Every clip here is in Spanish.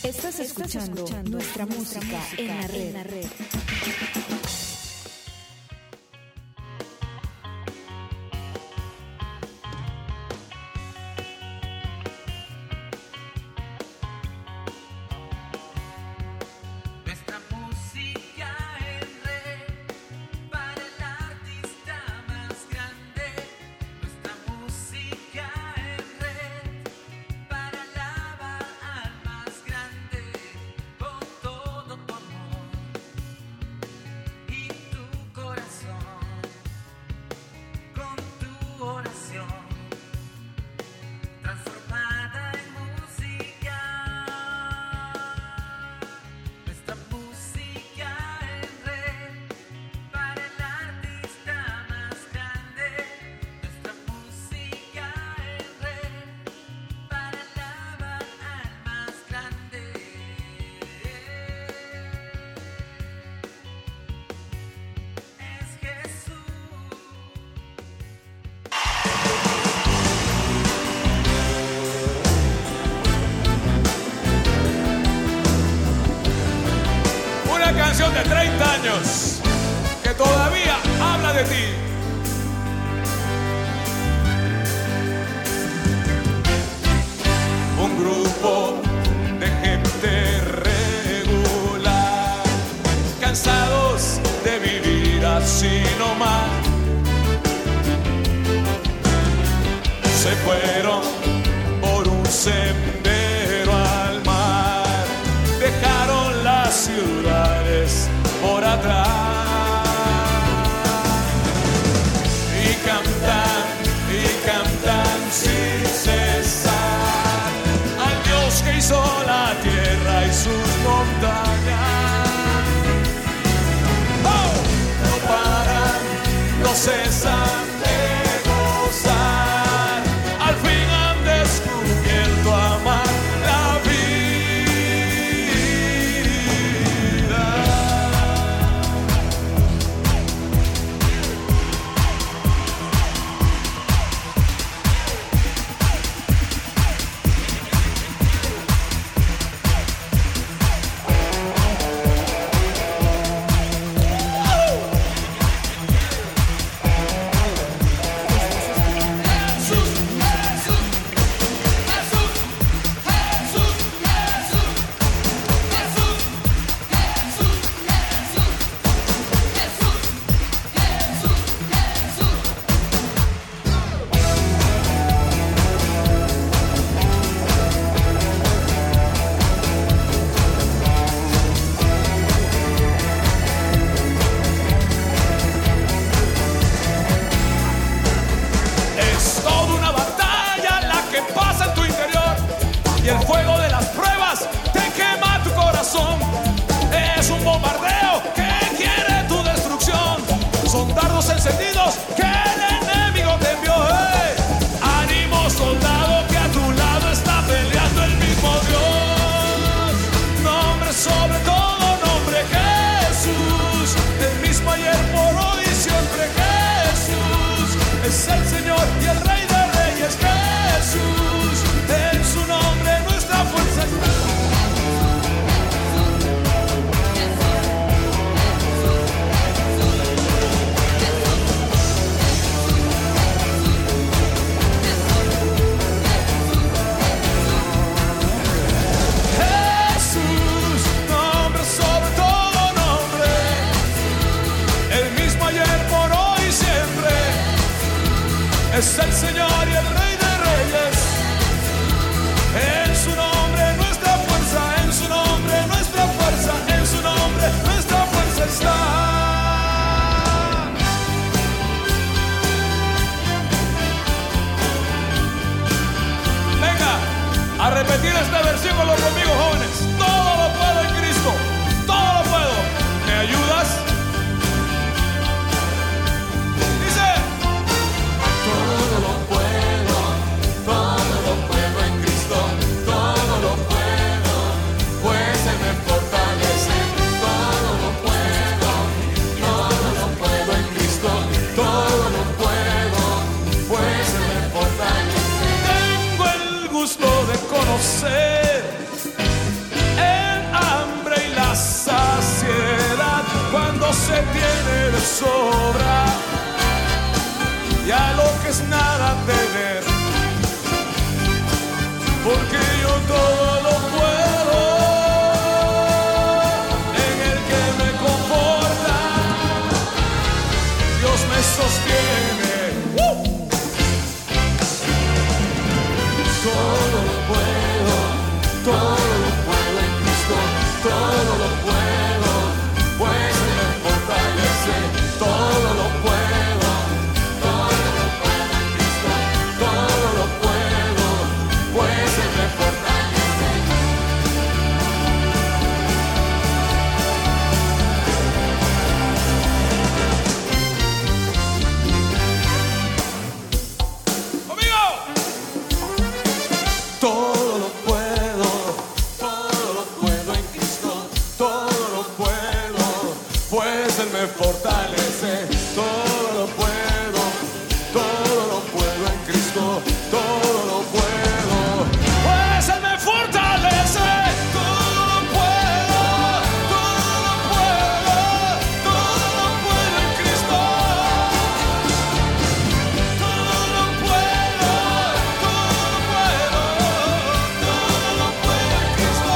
Estás escuchando nuestra música en la red. De 30 años que todavía habla de ti. Un grupo de gente regular, cansados de vivir así nomás, se fueron por un sendero al mar, dejaron las ciudades por atrás y cantan sin cesar al Dios que hizo la tierra y sus montañas. ¡Oh! No paran, no cesan de gozar, al fin han descubierto amar la vida. Y el fuego de las pruebas te quema tu corazón. Es un bombardeo que quiere tu destrucción. Son dardos encendidos que el enemigo te envió. ¡Hey! Ánimo, soldado, que a tu lado está peleando el mismo Dios. Nombre sobre todo nombre, Jesús. El mismo ayer, por hoy y siempre. Jesús es el Señor y el Rey de Reyes. Jesús, en su nombre nuestra fuerza está. Jesús, nombre sobre todo nombre, el mismo ayer, por hoy y siempre. Es el Señor y el Rey de Reyes. En su nombre nuestra fuerza, en su nombre nuestra fuerza, en su nombre nuestra fuerza está. Venga, a repetir este versículo conmigo, jóvenes. Todo lo puedo en Cristo, todo lo puedo. ¿Me ayudas? Dice: todo lo puedo en Cristo, todo lo puedo, pues Él me fortalece. Todo lo puedo en Cristo, todo lo puedo, pues Él me fortalece. Tengo el gusto de conocer sobra, y a lo que es nada tener, porque yo todo lo puedo en el que me conforta, Dios me sostiene. Todo lo puedo en Cristo, todo lo puedo, pues Él me fortalece. Todo lo puedo en Cristo, todo lo puedo, pues Él me fortalece. ¡Conmigo! Todo lo puedo en Cristo, todo lo puedo, pues Él me fortalece. Todo lo puedo en Cristo, todo lo puedo, pues Él me fortalece. Todo lo puedo en Cristo. Todo lo puedo en Cristo.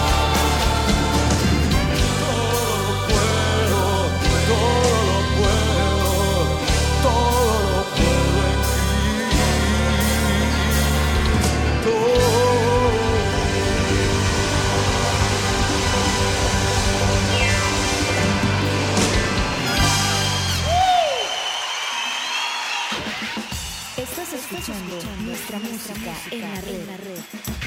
Estás escuchando nuestra música en la red.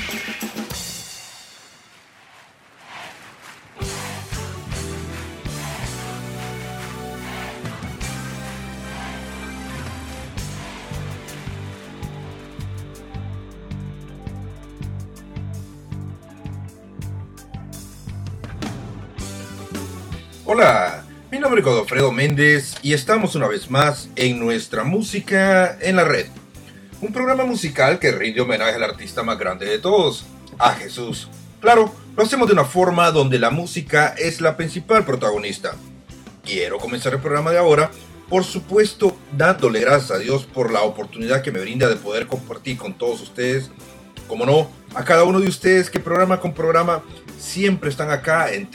Hola, mi nombre es Godofredo Méndez y estamos una vez más en nuestra música en la red. Un programa musical que rinde homenaje al artista más grande de todos, a Jesús. Claro, lo hacemos de una forma donde la música es la principal protagonista. Quiero comenzar el programa de ahora, por supuesto, dándole gracias a Dios por la oportunidad que me brinda de poder compartir con todos ustedes. Como no, a cada uno de ustedes que programa con programa siempre están acá en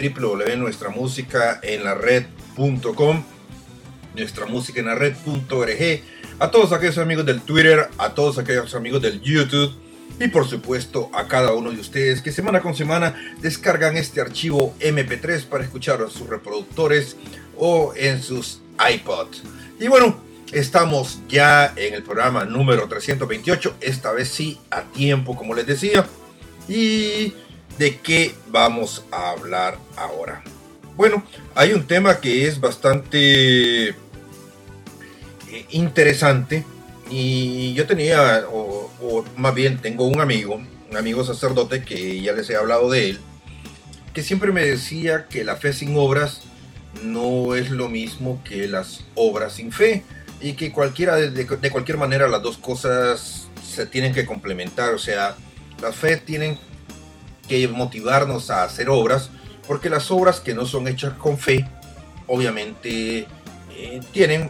www.nuestramusicaenlared.com, nuestramusicaenlared.org, a todos aquellos amigos del Twitter, a todos aquellos amigos del YouTube y por supuesto a cada uno de ustedes que semana con semana descargan este archivo MP3 para escucharlo en sus reproductores o en sus iPods. Y bueno, estamos ya en el programa número 328, esta vez sí a tiempo, como les decía. ¿Y de qué vamos a hablar ahora? Bueno, hay un tema que es bastante interesante y yo tenía, o más bien tengo un amigo sacerdote que ya les he hablado de él, que siempre me decía que la fe sin obras no es lo mismo que las obras sin fe, y que de cualquier manera las dos cosas se tienen que complementar. O sea, la fe tienen que motivarnos a hacer obras, porque las obras que no son hechas con fe obviamente tienen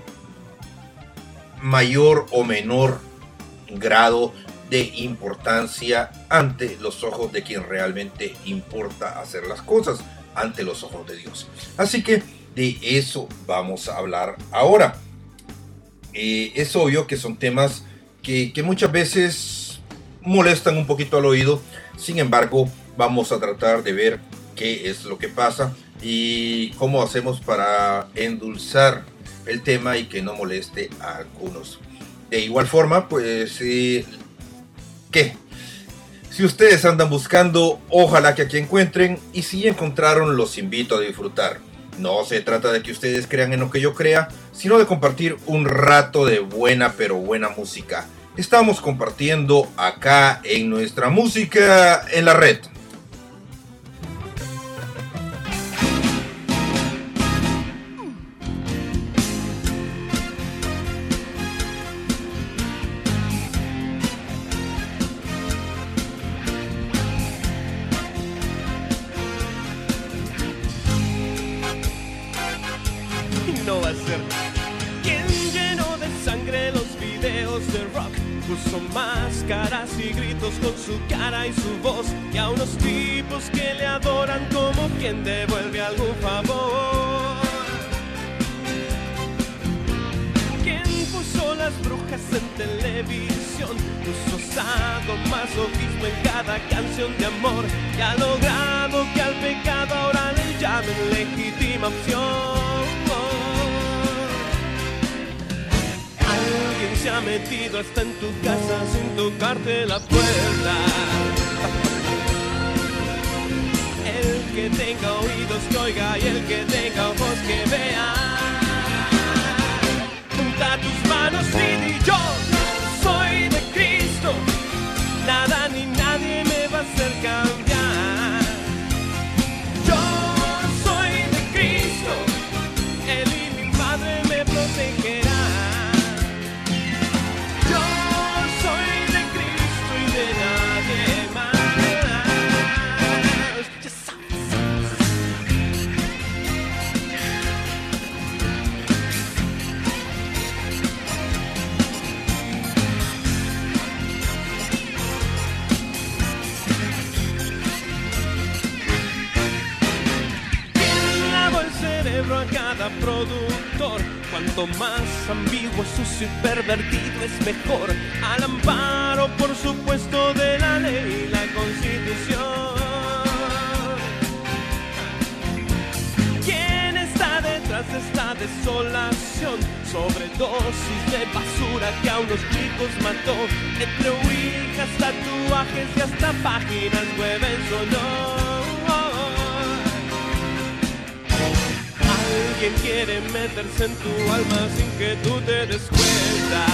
mayor o menor grado de importancia ante los ojos de quien realmente importa hacer las cosas, ante los ojos de Dios. Así que de eso vamos a hablar ahora. Es obvio que son temas que muchas veces molestan un poquito al oído. Sin embargo, vamos a tratar de ver qué es lo que pasa y cómo hacemos para endulzar el tema y que no moleste a algunos. De igual forma, pues, si ustedes andan buscando, ojalá que aquí encuentren, y si encontraron, los invito a disfrutar. No se trata de que ustedes crean en lo que yo crea, sino de compartir un rato de buena pero buena música. Estamos compartiendo acá en nuestra música en la red. No va a ser Puso máscaras y gritos con su cara y su voz, y a unos tipos que le adoran como quien devuelve algún favor. ¿Quién puso las brujas en televisión? Puso sadomasoquismo en cada canción de amor, y ha logrado que al pecado ahora le llamen legítima opción. Alguien se ha metido hasta en tu casa sin tocarte la puerta. El que tenga oídos que oiga y el que tenga ojos que vea. Junta tus manos y di: yo soy de Cristo, nada ni nadie me va a hacer cambiar. Yo soy de Cristo, Él y mi madre me protegerán. A cada productor, cuanto más ambiguo, sucio y pervertido es mejor, al amparo por supuesto de la ley y la Constitución. ¿Quién está detrás de esta desolación? Sobredosis de basura que a unos chicos mató, entre ouijas, tatuajes y hasta páginas web en su honor. Alguien quiere meterse en tu alma sin que tú te des cuenta.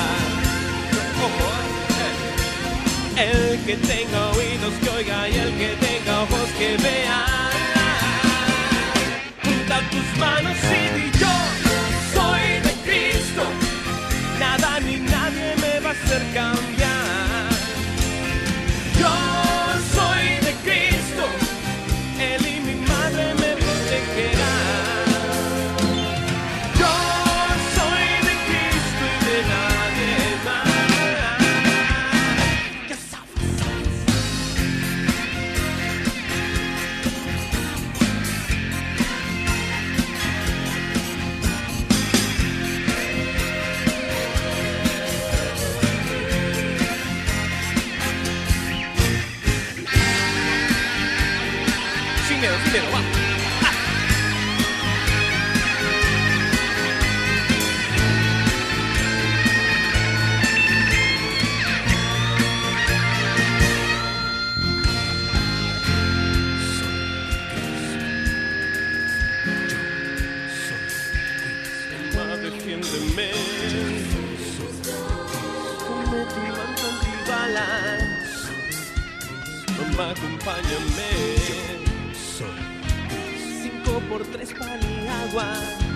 El que tenga oídos que oiga y el que tenga ojos que vea. Junta tus manos y di: yo soy de Cristo, nada ni nadie me va a hacer cambiar. Yo soy de Cristo, Él y mi madre me protegerán. Defiéndeme, ponme tu manto antibalas, mamá, acompáñame. 5x3 pan y agua,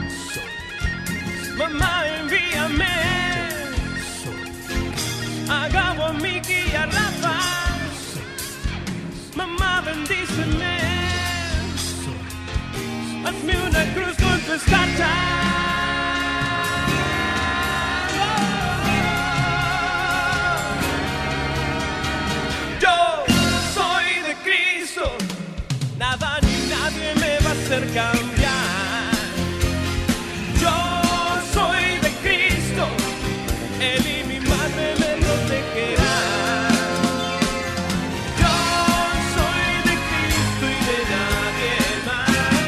mamá, envíame a Gabo, a Miki y a Rafa, mamá, bendíceme, hazme una cruz con tu escarcha. Nada ni nadie me va a hacer cambiar. Yo soy de Cristo, Él y mi madre me protegerán. Yo soy de Cristo y de nadie más.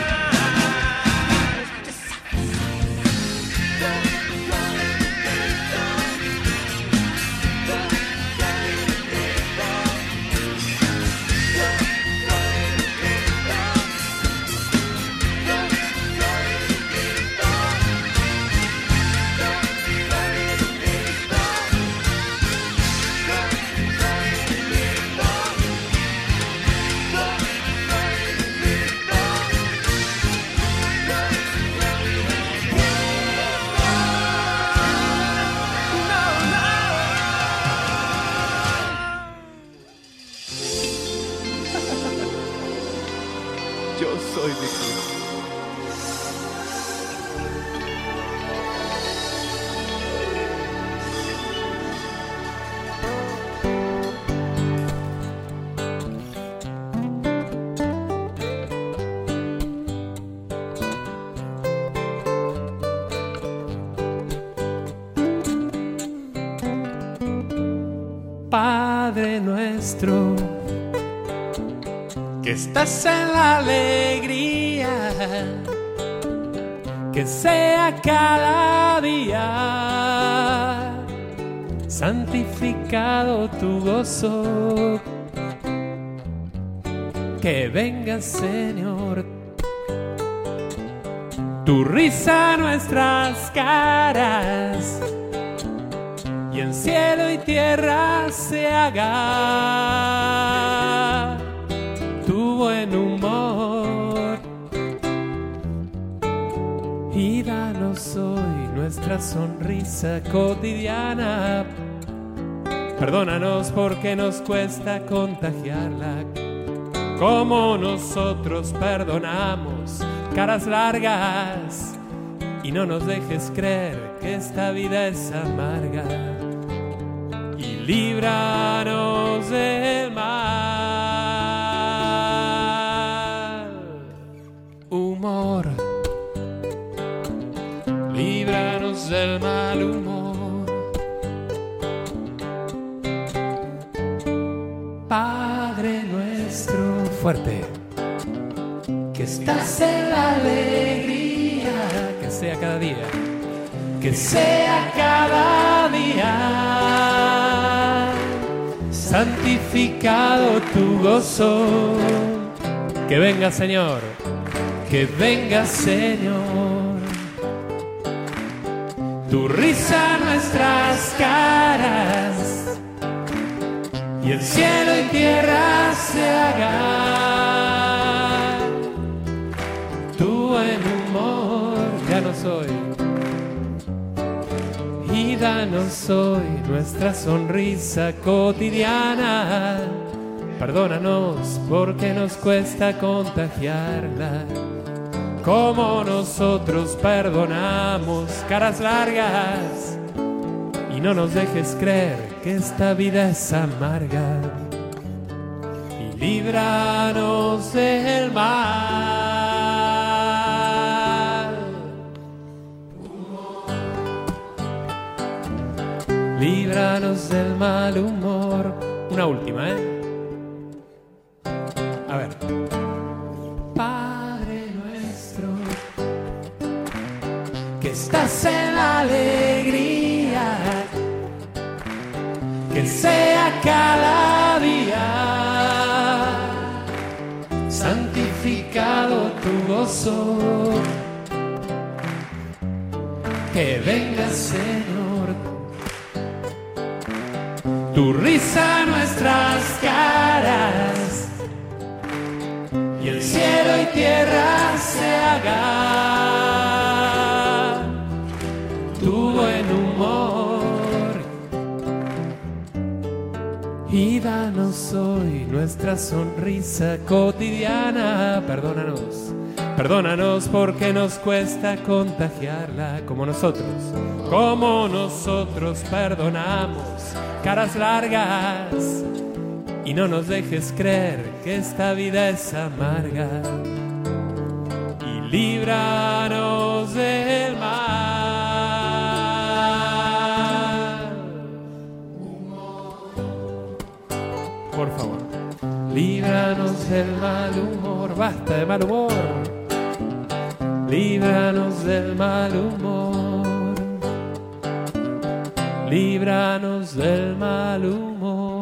Yo soy de Cristo. Padre nuestro, que estás en la alegría, que sea cada día santificado tu gozo, que venga, Señor, tu risa a nuestras caras, y en cielo y tierra se haga tu buen humor. Y danos hoy nuestra sonrisa cotidiana. Perdónanos porque nos cuesta contagiarla, como nosotros perdonamos caras largas. Y no nos dejes creer que esta vida es amarga. Y líbranos del mal humor. Líbranos del mal humor. Padre nuestro, fuerte, que estás en la alegría, que sea cada día, que sea cada día santificado tu gozo. Que venga, Señor, que venga, Señor, tu risa a nuestras caras, y el cielo y tierra se haga tu buen humor. Danos hoy, y danos hoy nuestra sonrisa cotidiana. Perdónanos porque nos cuesta contagiarla, como nosotros perdonamos caras largas. Y no nos dejes creer que esta vida es amarga. Y líbranos del mal. Líbranos del mal humor. Una última, A ver. Padre nuestro, que estás en la alegría, que sea cada día santificado tu gozo. Que venga, Señor, tu risa a nuestras caras, y el cielo y tierra se haga tu buen humor. Y danos hoy nuestra sonrisa cotidiana. Perdónanos porque nos cuesta contagiarla, como nosotros perdonamos caras largas. Y no nos dejes creer que esta vida es amarga. Y líbranos del mal. Por favor, líbranos del mal humor. Basta de mal humor. Líbranos del mal humor. Líbranos del mal humor.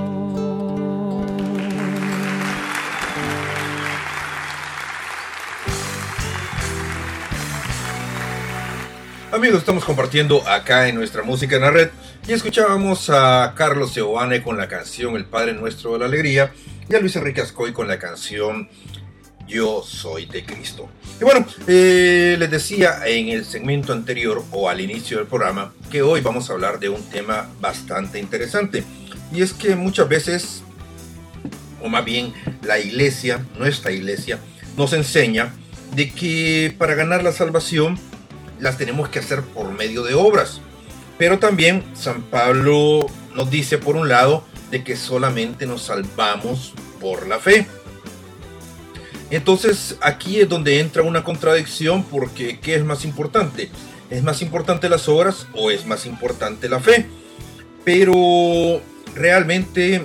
Amigos, estamos compartiendo acá en nuestra música en la red y escuchábamos a Carlos Seoane con la canción El Padre Nuestro de la Alegría y a Luis Enrique Ascoy con la canción Yo Soy de Cristo. Y bueno, les decía en el segmento anterior o al inicio del programa que hoy vamos a hablar de un tema bastante interesante, y es que muchas veces, o más bien la iglesia, nuestra iglesia, nos enseña de que para ganar la salvación las tenemos que hacer por medio de obras. Pero también San Pablo nos dice, por un lado, de que solamente nos salvamos por la fe. Entonces aquí es donde entra una contradicción, porque ¿qué es más importante? ¿Es más importante las obras o es más importante la fe? Pero realmente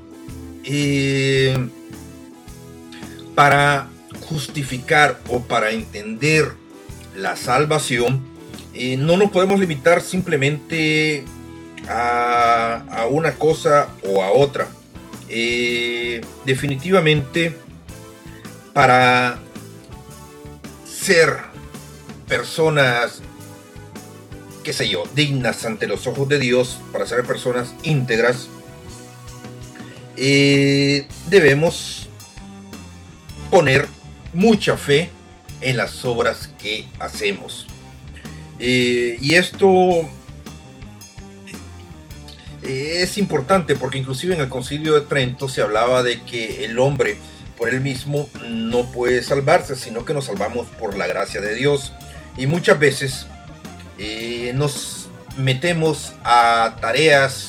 para justificar o para entender la salvación, no nos podemos limitar simplemente a una cosa o a otra. Definitivamente, para ser personas, qué sé yo, dignas ante los ojos de Dios, para ser personas íntegras, debemos poner mucha fe en las obras que hacemos. Y esto es importante porque inclusive en el Concilio de Trento se hablaba de que el hombre por él mismo no puede salvarse, sino que nos salvamos por la gracia de Dios. Y muchas veces nos metemos a tareas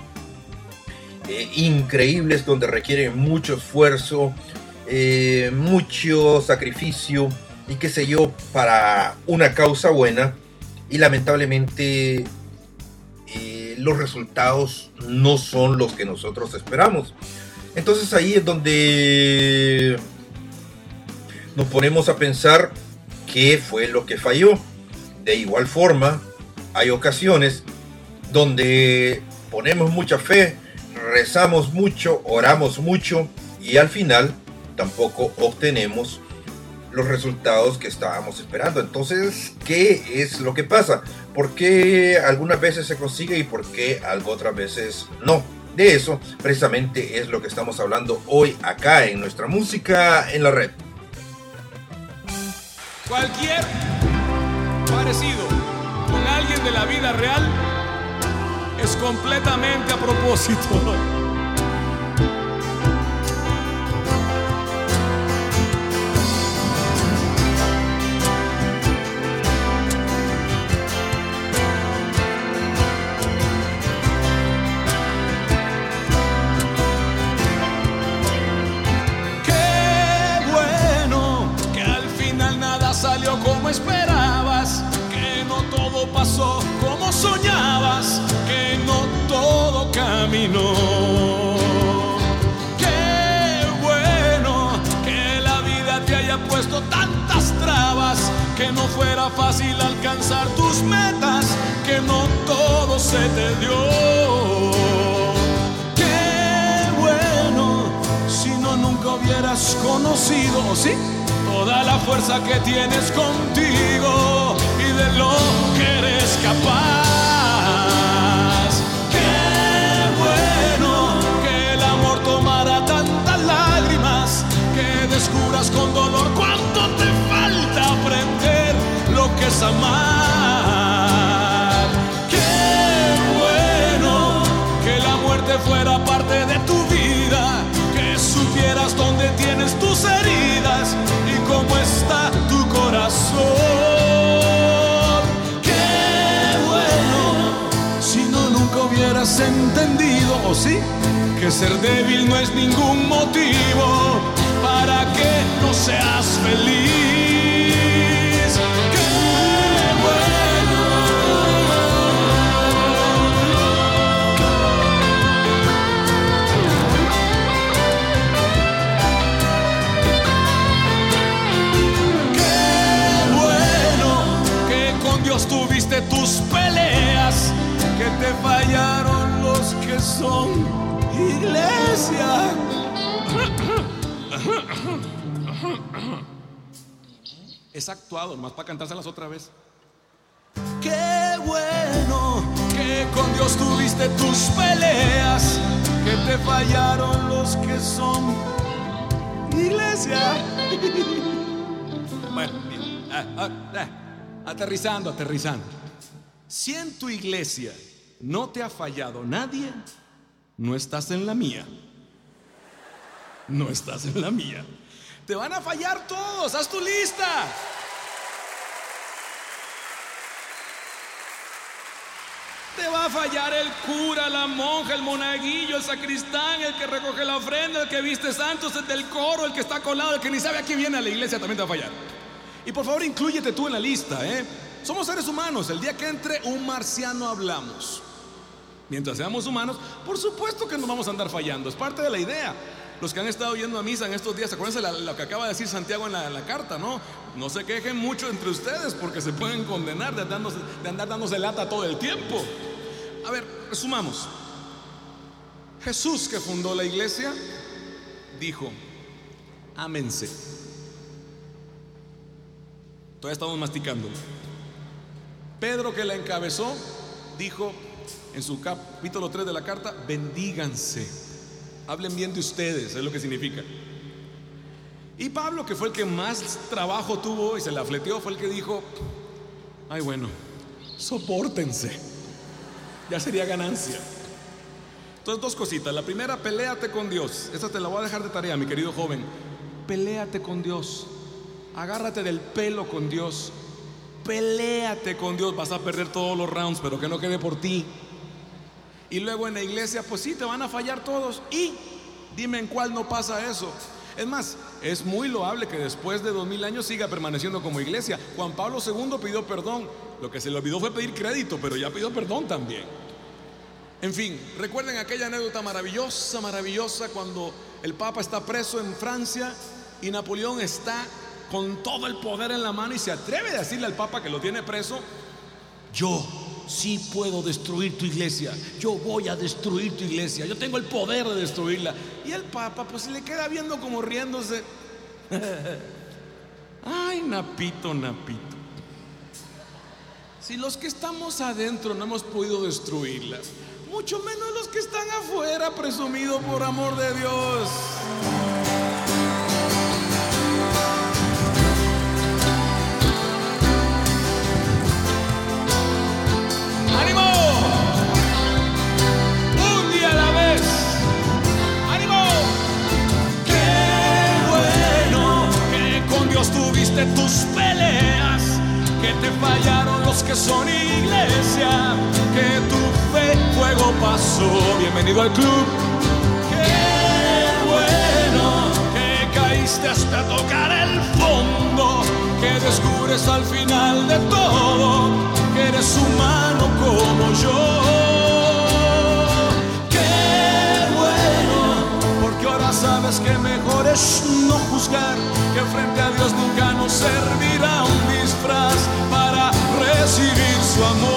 increíbles donde requieren mucho esfuerzo, mucho sacrificio y qué sé yo, para una causa buena, y lamentablemente los resultados no son los que nosotros esperamos. Entonces ahí es donde nos ponemos a pensar qué fue lo que falló. De igual forma, hay ocasiones donde ponemos mucha fe, rezamos mucho, oramos mucho y al final tampoco obtenemos los resultados que estábamos esperando. Entonces, ¿qué es lo que pasa? ¿Por qué algunas veces se consigue y por qué otras veces no? De eso precisamente es lo que estamos hablando hoy acá en nuestra música en la red. Cualquier parecido con alguien de la vida real es completamente a propósito. Salió como esperabas, que no todo pasó como soñabas, que no todo caminó. Qué bueno que la vida te haya puesto tantas trabas, que no fuera fácil alcanzar tus metas, que no todo se te dio. Qué bueno si no nunca hubieras conocido, ¿sí?, toda la fuerza que tienes contigo y de lo que eres capaz. Qué bueno que el amor tomara tantas lágrimas, que descubras con dolor cuánto te falta aprender lo que es amar. Qué bueno que la muerte fuera parte de tu vida, que supieras dónde tienes tus heridas y cómo está tu corazón. Qué bueno si no nunca hubieras entendido, ¿o sí?, que ser débil no es ningún motivo para que no seas feliz. Qué bueno. Dios tuviste tus peleas, que te fallaron los que son iglesia. Es actuado, nomás para cantárselas otra vez. Qué bueno que con Dios tuviste tus peleas, que te fallaron los que son iglesia. Bueno, aterrizando. Si en tu iglesia no te ha fallado nadie, no estás en la mía. No estás en la mía. Te van a fallar todos, haz tu lista. Te va a fallar el cura, la monja, el monaguillo, el sacristán, el que recoge la ofrenda, el que viste santos, el del coro, el que está colado, el que ni sabe a quién viene a la iglesia, también te va a fallar. Y por favor, inclúyete tú en la lista, ¿eh? Somos seres humanos. El día que entre un marciano hablamos. Mientras seamos humanos, por supuesto que no vamos a andar fallando, es parte de la idea. Los que han estado yendo a misa en estos días, acuérdense lo que acaba de decir Santiago en la carta, ¿no? No se quejen mucho entre ustedes porque se pueden condenar de andar dándose lata todo el tiempo. A ver, resumamos. Jesús, que fundó la iglesia, dijo: ámense. Todavía estamos masticando. Pedro, que la encabezó, dijo en su capítulo 3 de la carta: bendíganse. Hablen bien de ustedes, es lo que significa. Y Pablo, que fue el que más trabajo tuvo y se la fleteó, fue el que dijo: ay, bueno, sopórtense. Ya sería ganancia. Entonces, dos cositas. La primera, peléate con Dios. Esta te la voy a dejar de tarea, mi querido joven. Peléate con Dios. Agárrate del pelo con Dios. Peléate con Dios. Vas a perder todos los rounds, pero que no quede por ti. Y luego en la iglesia, pues sí, te van a fallar todos. Y dime en cuál no pasa eso. Es más, es muy loable que después de 2000 años siga permaneciendo como iglesia. Juan Pablo II pidió perdón. Lo que se le olvidó fue pedir crédito, pero ya pidió perdón también. En fin, recuerden aquella anécdota maravillosa, cuando el Papa está preso en Francia y Napoleón está con todo el poder en la mano y se atreve a decirle al Papa que lo tiene preso: yo sí puedo destruir tu iglesia, yo voy a destruir tu iglesia, yo tengo el poder de destruirla. Y el Papa pues se le queda viendo como riéndose. Ay, Napito, si los que estamos adentro no hemos podido destruirla, mucho menos los que están afuera, presumido por amor de Dios. ¡Ánimo! Un día a la vez. ¡Ánimo! ¡Qué bueno que con Dios tuviste tus peleas! Que te fallaron los que son iglesia, que tu fe fuego pasó. Bienvenido al club. Qué bueno que caíste hasta tocar el fondo, que descubres al final de todo que eres humano como yo. Qué bueno, porque ahora sabes que mejor es no juzgar, que frente a Dios nunca nos servirá un disfraz para recibir su amor.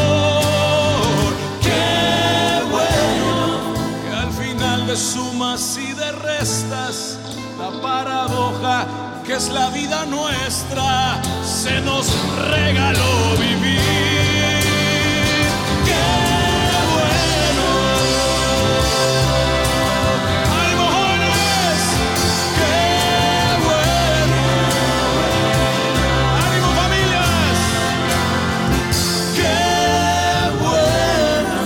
Qué bueno que al final de sumas y de restas, la paradoja que es la vida nuestra se nos regaló vivir. Qué bueno. ¡Ánimo, jóvenes! ¡Qué bueno! ¡Ánimo, familias! ¡Qué bueno!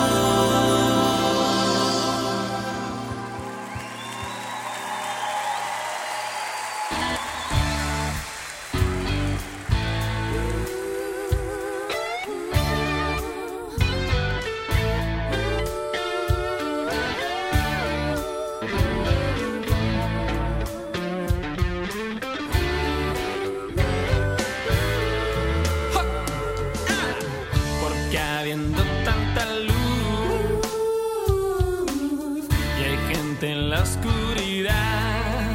Porque habiendo tanta luz y hay gente en la oscuridad,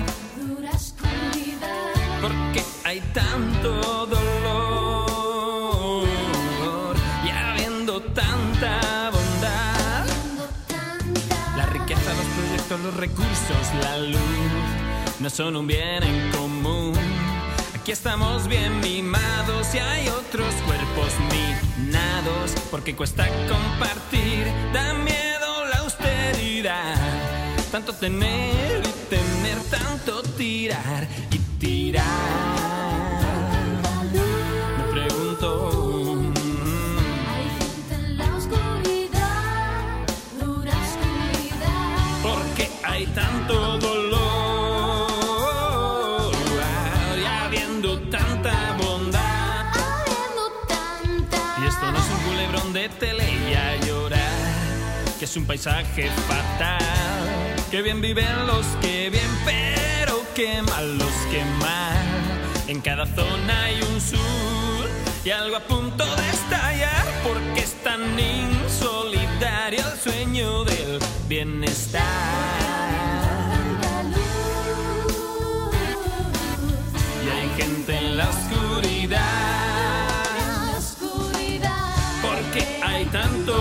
porque hay tanto dolor y habiendo tanta bondad, la riqueza, los proyectos, los recursos, la luz no son un bien en común. Aquí estamos bien mimados y hay otros cuerpos minados, porque cuesta compartir, da miedo la austeridad, tanto tener y tener, tanto tirar y tirar. Me pregunto, Hay gente en la oscuridad, dura oscuridad. ¿por qué hay tanto dolor y habiendo tanta bondad? Habiendo tanta. Y esto no es un culebrón de tele y a llorar, que es un paisaje fatal, que bien viven los que bien, pero que mal los que mal. En cada zona hay un sur y algo a punto de estallar. porque es tan insolidario el sueño del bienestar. Y hay gente en la oscuridad, porque hay tanto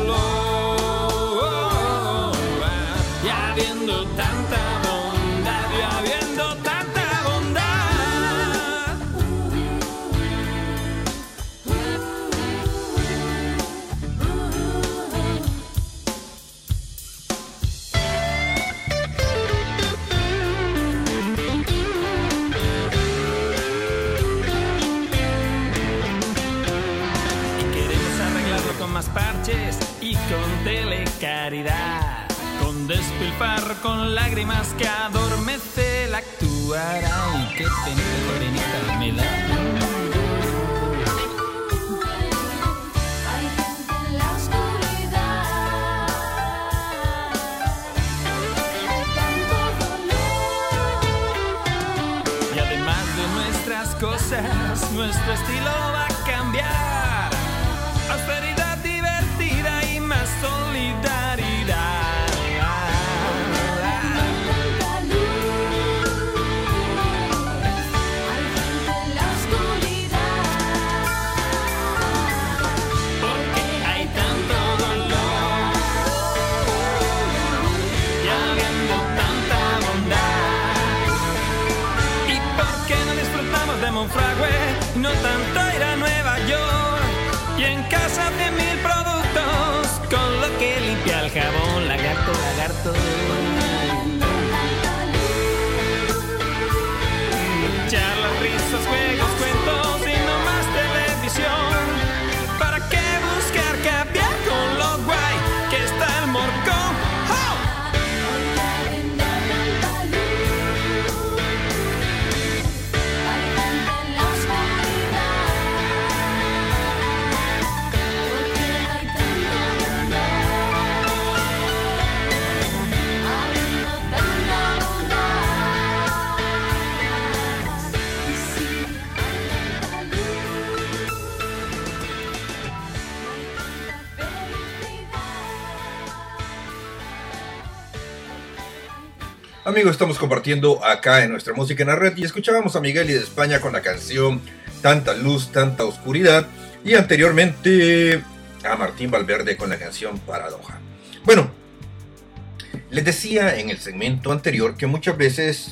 dolor, y habiendo tanta bondad, y habiendo tanta bondad. Con más parches y con telecaridad, con despilfarro, con lágrimas que adormece el actuar. Ay, qué penita me da. Hay gente en la oscuridad, hay tanto dolor. Y además de nuestras cosas, nuestro estilo va a cambiar. Austeridad divertida y más solidaridad. Tanta luz, hay gente en la oscuridad, Porque hay tanto dolor y habiendo tanta bondad. ¿Y por qué no disfrutamos de Monfragüe y no tanto ir a Nueva York? Y en casa de 1000 productos, con lo que limpia el jabón, lagarto, lagarto. Charlas, risas, juegos, cuentos y no más televisión. ¿Para qué buscar caviar con lo guay que está el morcón? ¡Oh! hay gente en la oscuridad, porque hay tanta bondad, habiendo tanta bondad. Y sí, hay tanta luz, hay tanta felicidad. Amigos, estamos compartiendo acá en nuestra música en la red y escuchábamos a Miguel y de España con la canción Tanta Luz, Tanta Oscuridad y anteriormente a Martín Valverde con la canción Paradoja. Bueno, les decía en el segmento anterior que muchas veces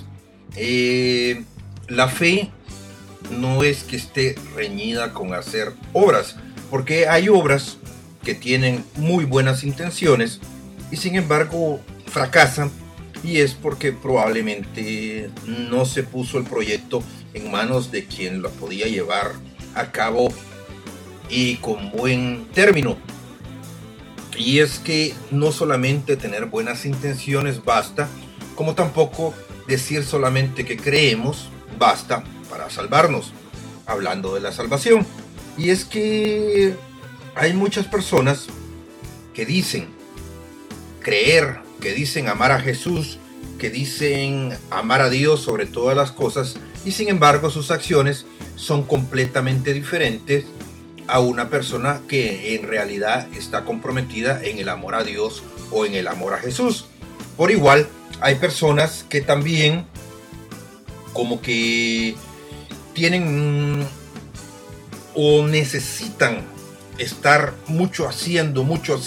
la fe no es que esté reñida con hacer obras, porque hay obras que tienen muy buenas intenciones y sin embargo fracasan, y es porque probablemente no se puso el proyecto en manos de quien lo podía llevar a cabo y con buen término. Y es que no solamente tener buenas intenciones basta, como tampoco decir solamente que creemos basta para salvarnos, hablando de la salvación. Y es que hay muchas personas que dicen creer, que dicen amar a Jesús, que dicen amar a Dios sobre todas las cosas, y sin embargo sus acciones son completamente diferentes a una persona que en realidad está comprometida en el amor a Dios o en el amor a Jesús. Por igual, hay personas que también como que tienen o necesitan estar mucho haciendo,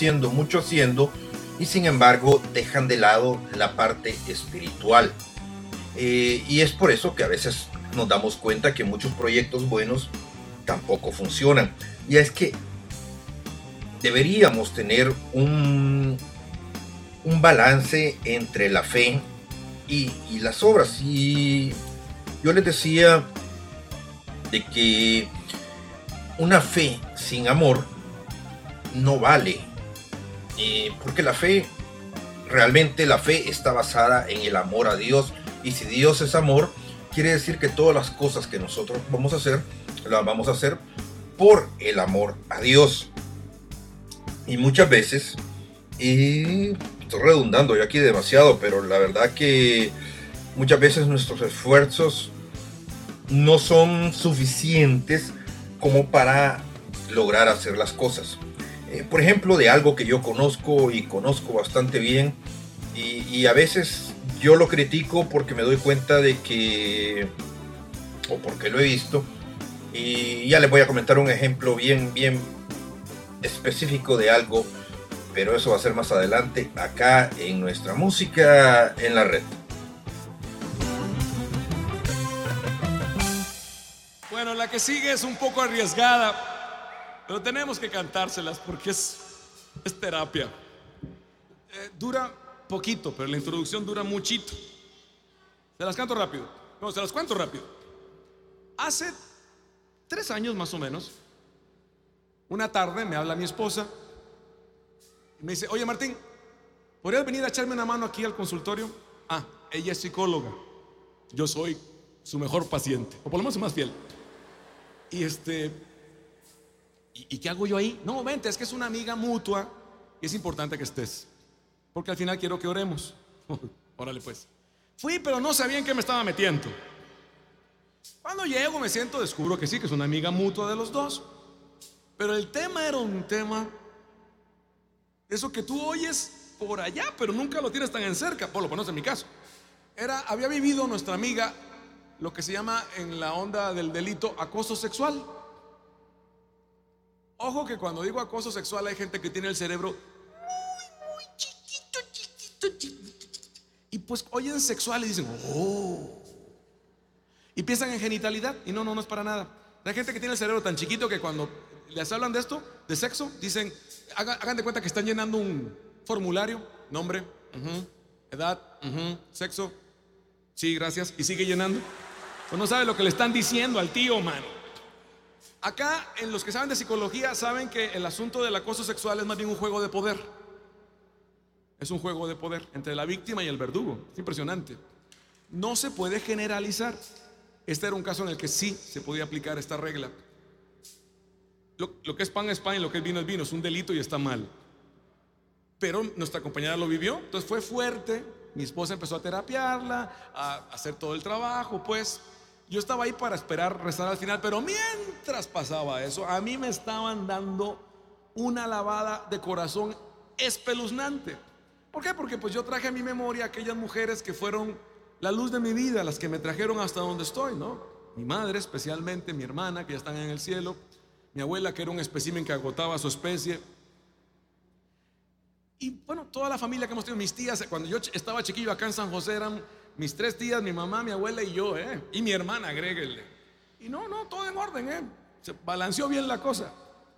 y sin embargo dejan de lado la parte espiritual. Y es por eso que a veces nos damos cuenta que muchos proyectos buenos tampoco funcionan. Y es que deberíamos tener un balance entre la fe y las obras. Y yo les decía de que una fe sin amor no vale. Porque la fe, realmente la fe está basada en el amor a Dios. Y si Dios es amor, quiere decir que todas las cosas que nosotros vamos a hacer, las vamos a hacer por el amor a Dios. Y muchas veces, y estoy redundando yo aquí demasiado, pero la verdad que muchas veces nuestros esfuerzos no son suficientes como para lograr hacer las cosas. Por ejemplo, de algo que yo conozco y conozco bastante bien, y a veces yo lo critico porque me doy cuenta de que, o porque lo he visto, y ya les voy a comentar un ejemplo bien específico de algo, pero eso va a ser más adelante acá en nuestra música en la red. Bueno, la que sigue es un poco arriesgada, pero tenemos que cantárselas porque es terapia. Dura poquito, pero la introducción dura muchito. Se las canto rápido. No, se las cuento rápido. Hace 3 años más o menos, una tarde me habla mi esposa y me dice: oye, Martín, ¿podrías venir a echarme una mano aquí al consultorio? Ah, ella es psicóloga, yo soy su mejor paciente, o por lo menos su más fiel. ¿Y qué hago yo ahí? No, vente, es que es una amiga mutua y es importante que estés, porque al final quiero que oremos. Órale pues. Fui, pero no sabía en qué me estaba metiendo. Cuando llego me siento, descubro que sí, que es una amiga mutua de los dos, pero el tema era un tema, eso que tú oyes por allá, pero nunca lo tienes tan en cerca, por lo menos en mi caso. Había vivido nuestra amiga lo que se llama en la onda del delito acoso sexual. Ojo que cuando digo acoso sexual hay gente que tiene el cerebro muy chiquito, y pues oyen sexual y dicen oh, y piensan en genitalidad, y no es para nada. Hay gente que tiene el cerebro tan chiquito que cuando les hablan de esto, de sexo, dicen, hagan de cuenta que están llenando un formulario, nombre, edad, sexo, sí, gracias, y sigue llenando. Pues no sabe lo que le están diciendo al tío, mano. Acá, en los que saben de psicología, saben que el asunto del acoso sexual es más bien un juego de poder. Es un juego de poder entre la víctima y el verdugo. Es impresionante. No se puede generalizar. Este era un caso en el que sí se podía aplicar esta regla. Lo que es pan y lo que es vino. Es un delito y está mal. Pero nuestra compañera lo vivió, entonces fue fuerte. Mi esposa empezó a terapiarla, a hacer todo el trabajo, pues. Yo estaba ahí para esperar rezar al final, pero mientras pasaba eso, a mí me estaban dando una lavada de corazón espeluznante. ¿Por qué? Porque pues yo traje a mi memoria aquellas mujeres que fueron la luz de mi vida, las que me trajeron hasta donde estoy, ¿no? Mi madre especialmente, mi hermana que ya están en el cielo, mi abuela que era un espécimen que agotaba su especie, y bueno, toda la familia que hemos tenido, mis tías, cuando yo estaba chiquillo acá en San José eran mis 3 tías, mi mamá, mi abuela y yo, y mi hermana, agréguenle. Y no, todo en orden, se balanceó bien la cosa.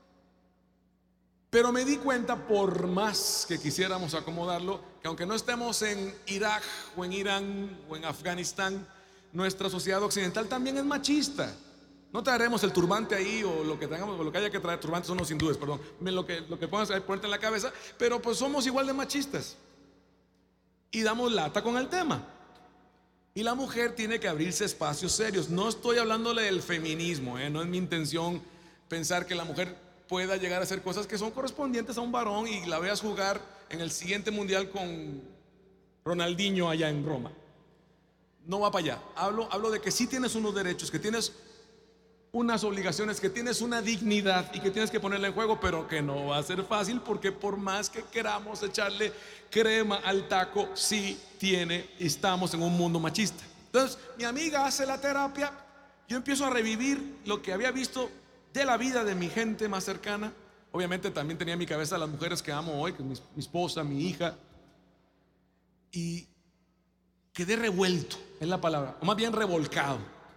Pero me di cuenta, por más que quisiéramos acomodarlo, que aunque no estemos en Irak o en Irán o en Afganistán, nuestra sociedad occidental también es machista. No traeremos el turbante ahí o lo que tengamos, o lo que haya que traer. Turbantes son los hindúes, perdón. Lo que pongas ahí, ponerte en la cabeza. Pero pues somos igual de machistas y damos lata con el tema. Y la mujer tiene que abrirse espacios serios. No estoy hablándole del feminismo, no es mi intención pensar que la mujer pueda llegar a hacer cosas que son correspondientes a un varón y la veas jugar en el siguiente mundial con Ronaldinho allá en Roma. No va para allá. Hablo de que sí tienes unos derechos, que tienes unas obligaciones, que tienes una dignidad y que tienes que ponerla en juego, pero que no va a ser fácil, porque por más que queramos echarle crema al taco, sí estamos en un mundo machista. Entonces mi amiga hace la terapia, yo empiezo a revivir lo que había visto de la vida de mi gente más cercana. Obviamente también tenía en mi cabeza a las mujeres que amo hoy, que es mi esposa, mi hija, y quedé revuelto, es la palabra, o más bien revolcado.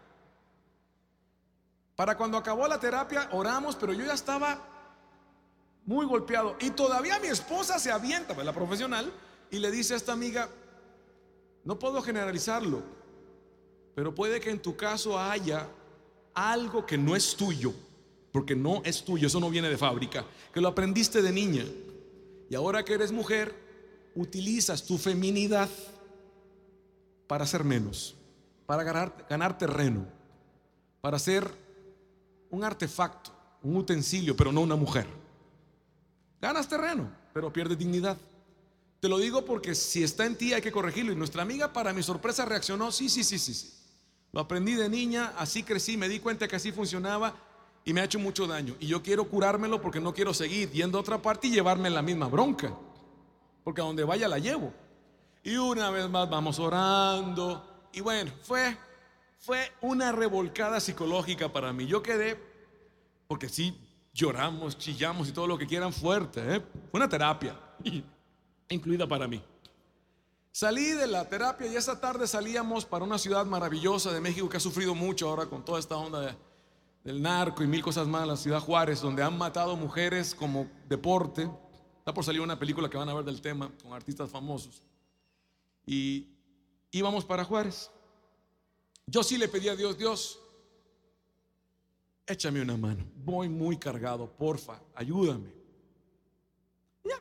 Para cuando acabó la terapia oramos, pero yo ya estaba muy golpeado. Y todavía mi esposa se avienta, pues la profesional, y le dice a esta amiga: no puedo generalizarlo, pero puede que en tu caso haya algo que no es tuyo, porque no es tuyo, eso no viene de fábrica, que lo aprendiste de niña. Y ahora que eres mujer, utilizas tu feminidad para ser menos, para ganar terreno, para ser un artefacto, un utensilio, pero no una mujer. Ganas terreno, pero pierdes dignidad. Te lo digo porque si está en ti hay que corregirlo. Y nuestra amiga, para mi sorpresa, reaccionó: sí. Lo aprendí de niña, así crecí, me di cuenta que así funcionaba. y me ha hecho mucho daño. Y yo quiero curármelo porque no quiero seguir yendo a otra parte y llevarme la misma bronca. Porque a donde vaya la llevo. Y una vez más vamos orando. Y bueno, fue una revolcada psicológica para mí. Yo quedé, porque sí, lloramos, chillamos y todo lo que quieran fuerte, ¿eh? Fue una terapia, incluida para mí. Salí de la terapia y esa tarde salíamos para una ciudad maravillosa de México que ha sufrido mucho ahora con toda esta onda del narco y mil cosas más, la ciudad Juárez, donde han matado mujeres como deporte. Está por salir una película que van a ver del tema con artistas famosos. Y íbamos para Juárez. Yo sí le pedí a Dios, Dios, échame una mano, voy muy cargado, porfa, ayúdame. Ya.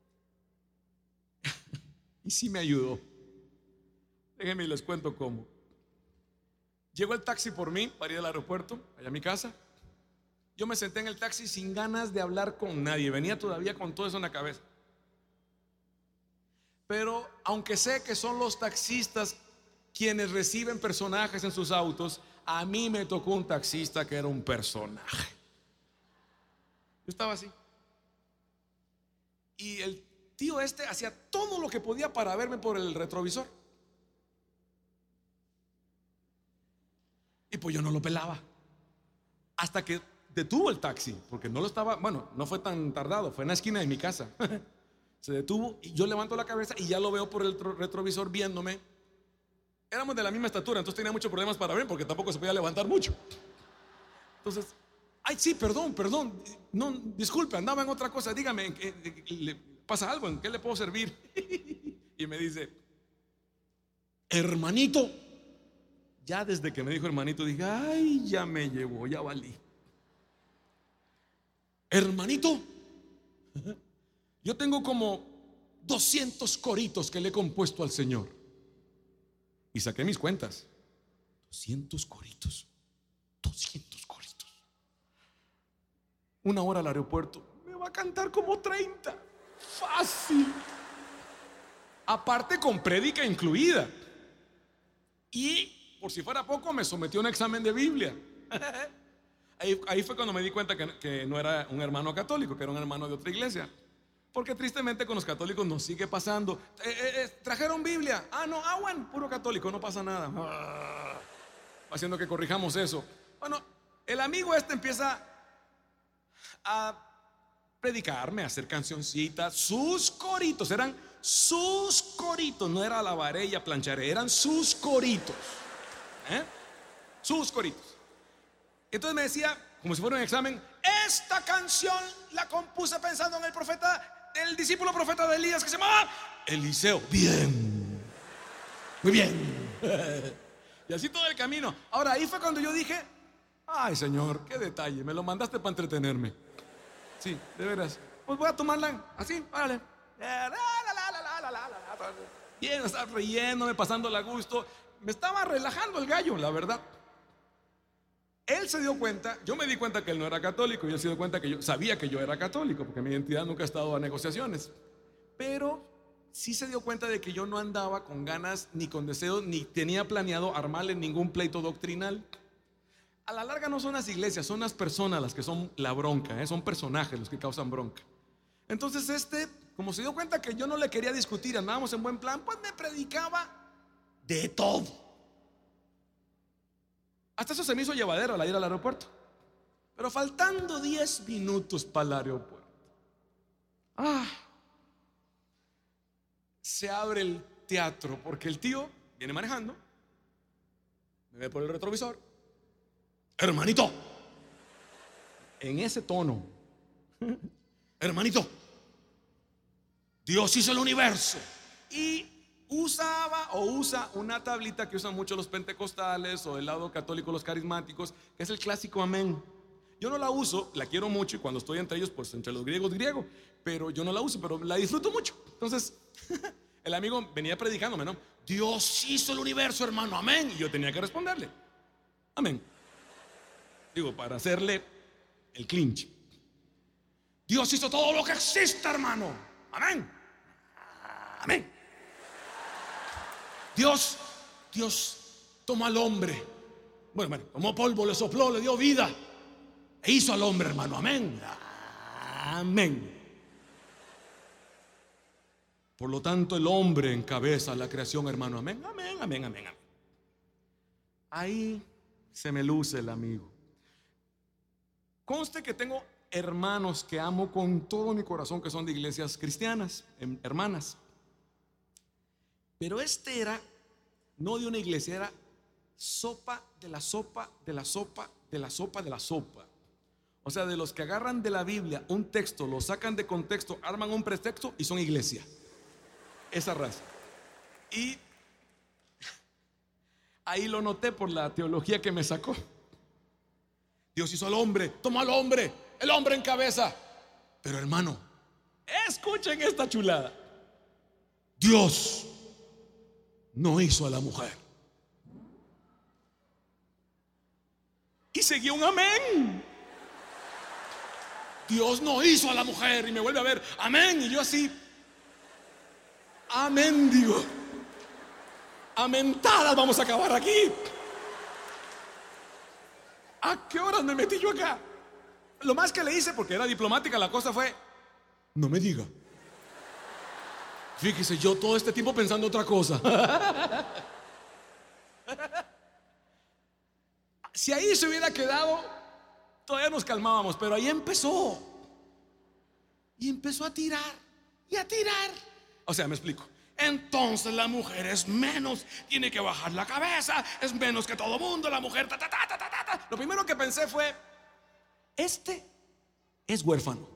Y sí me ayudó. Déjenme y les cuento cómo. Llegó el taxi por mí para ir al aeropuerto, allá a mi casa. Yo me senté en el taxi sin ganas de hablar con nadie, venía todavía con todo eso en la cabeza. Pero aunque sé que son los taxistas quienes reciben personajes en sus autos, a mí me tocó un taxista que era un personaje. Yo estaba así. Y el tío este hacía todo lo que podía para verme por el retrovisor. Y pues yo no lo pelaba. Hasta que detuvo el taxi, porque no lo estaba, bueno, no fue tan tardado, fue en la esquina de mi casa. Se detuvo y yo levanto la cabeza y ya lo veo por el retrovisor viéndome. Éramos de la misma estatura, entonces tenía muchos problemas para ver porque tampoco se podía levantar mucho. Entonces, ay, sí, perdón, no, disculpe, andaba en otra cosa, dígame, ¿le pasa algo? ¿En qué le puedo servir? Y me dice, hermanito. Ya desde que me dijo hermanito dije, ay, ya me llevó, ya valí. Hermanito, yo tengo como 200 coritos que le he compuesto al Señor. Y saqué mis cuentas. 200 coritos. 200 coritos. Una hora al aeropuerto. Me va a cantar como 30. Fácil. Aparte con prédica incluida. Y por si fuera poco me sometió a un examen de Biblia. Ahí fue cuando me di cuenta que no era un hermano católico, que era un hermano de otra iglesia. Porque tristemente con los católicos nos sigue pasando. ¿Trajeron Biblia? Bueno, puro católico, no pasa nada. Haciendo que corrijamos eso. Bueno, el amigo este empieza a predicarme, a hacer cancioncitas. Sus coritos, eran sus coritos. No era alabaré y plancharé, eran sus coritos. Sus coritos. Entonces me decía, como si fuera un examen, esta canción la compuse pensando en el profeta, el discípulo profeta de Elías que se llamaba Eliseo. Bien, muy bien. Y así todo el camino. Ahora ahí fue cuando yo dije, ay Señor, qué detalle, me lo mandaste para entretenerme. Sí, de veras. Pues voy a tomarla así, párale. Bien, estaba riéndome, pasándola a gusto. Me estaba relajando el gallo, la verdad. Él se dio cuenta, yo me di cuenta que él no era católico, y él se dio cuenta que yo sabía que yo era católico, porque mi identidad nunca ha estado a negociaciones. Pero sí se dio cuenta de que yo no andaba con ganas, ni con deseos, ni tenía planeado armarle ningún pleito doctrinal. A la larga no son las iglesias, son las personas las que son la bronca, son personajes los que causan bronca. Entonces como se dio cuenta que yo no le quería discutir, andábamos en buen plan, pues me predicaba de todo. Hasta eso se me hizo llevadero al ir al aeropuerto. Pero faltando 10 minutos para el aeropuerto, se abre el teatro, porque el tío viene manejando, me ve por el retrovisor. Hermanito, en ese tono, hermanito, Dios hizo el universo. Y usa una tablita que usan mucho los pentecostales o del lado católico los carismáticos, que es el clásico amén. Yo no la uso, la quiero mucho, y cuando estoy entre ellos, pues entre los griegos, griego, pero yo no la uso, pero la disfruto mucho. Entonces el amigo venía predicándome, ¿no? Dios hizo el universo, hermano, amén. Y yo tenía que responderle, amén. Digo, para hacerle el clinch. Dios hizo todo lo que existe, hermano, amén. Amén. Dios tomó al hombre. Bueno, tomó polvo, le sopló, le dio vida. E hizo al hombre, hermano. Amén. Amén. Por lo tanto, el hombre encabeza la creación, hermano. Amén, amén, amén, amén, amén. Ahí se me luce el amigo. Conste que tengo hermanos que amo con todo mi corazón, que son de iglesias cristianas, hermanas. Pero este era, no de una iglesia, era sopa de la sopa, de la sopa, de la sopa, de la sopa. O sea, de los que agarran de la Biblia un texto, lo sacan de contexto, arman un pretexto y son iglesia. Esa raza. Y ahí lo noté por la teología que me sacó. Dios hizo al hombre, tomó al hombre, el hombre en cabeza. Pero hermano, escuchen esta chulada. Dios no hizo a la mujer. Y seguía un amén. Dios no hizo a la mujer. Y me vuelve a ver, amén. Y yo así, amén, digo. Amentadas vamos a acabar aquí. ¿A qué horas me metí yo acá? Lo más que le hice, porque era diplomática la cosa, fue: no me diga. Fíjese, yo todo este tiempo pensando otra cosa. Si ahí se hubiera quedado, todavía nos calmábamos, pero ahí empezó. Y empezó a tirar y a tirar. O sea, me explico. Entonces la mujer es menos, tiene que bajar la cabeza, es menos que todo mundo, la mujer ta, ta, ta, ta, ta, ta. Lo primero que pensé fue: este es huérfano.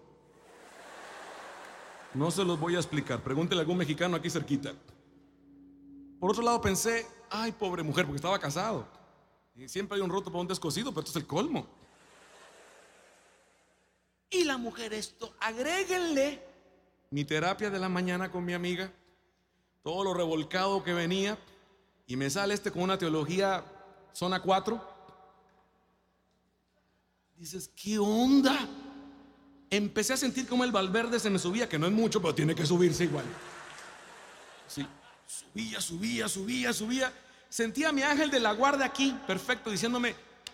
No se los voy a explicar, pregúntele a algún mexicano aquí cerquita. Por otro lado pensé: ay, pobre mujer, porque estaba casado. Y siempre hay un roto para un descosido, pero esto es el colmo. Y la mujer, esto, agréguenle mi terapia de la mañana con mi amiga, todo lo revolcado que venía, y me sale con una teología zona 4. Dices, ¿qué onda? Empecé a sentir como el Valverde se me subía, que no es mucho, pero tiene que subirse igual. Sí, subía. Sentía a mi ángel de la guardia aquí, perfecto, diciéndome: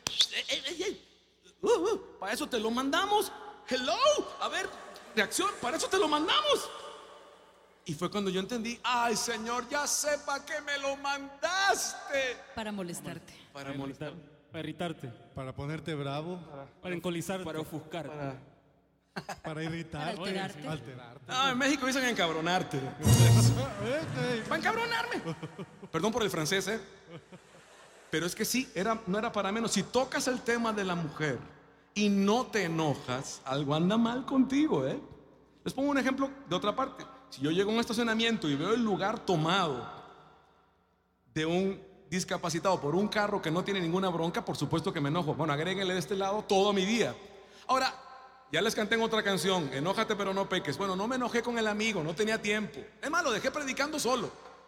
para eso te lo mandamos. Hello, a ver, reacción, para eso te lo mandamos. Y fue cuando yo entendí: ay, Señor, ya sé para qué me lo mandaste. Para molestarte. Para molestar, Para irritarte, Para ponerte bravo, para encolizarte, Para ofuscar. para irritar, Para alterarte. alterarte. Ah, en México dicen encabronarte. Para encabronarme. Perdón por el francés, pero es que sí, no era para menos. Si tocas el tema de la mujer y no te enojas, algo anda mal contigo, Les pongo un ejemplo de otra parte. Si yo llego a un estacionamiento y veo el lugar tomado de un discapacitado por un carro que no tiene ninguna bronca, por supuesto que me enojo. Bueno, agréguenle de este lado todo mi día. Ahora, ya les canté en otra canción: enójate pero no peques. Bueno, no me enojé con el amigo, no tenía tiempo. Es más, lo dejé predicando solo.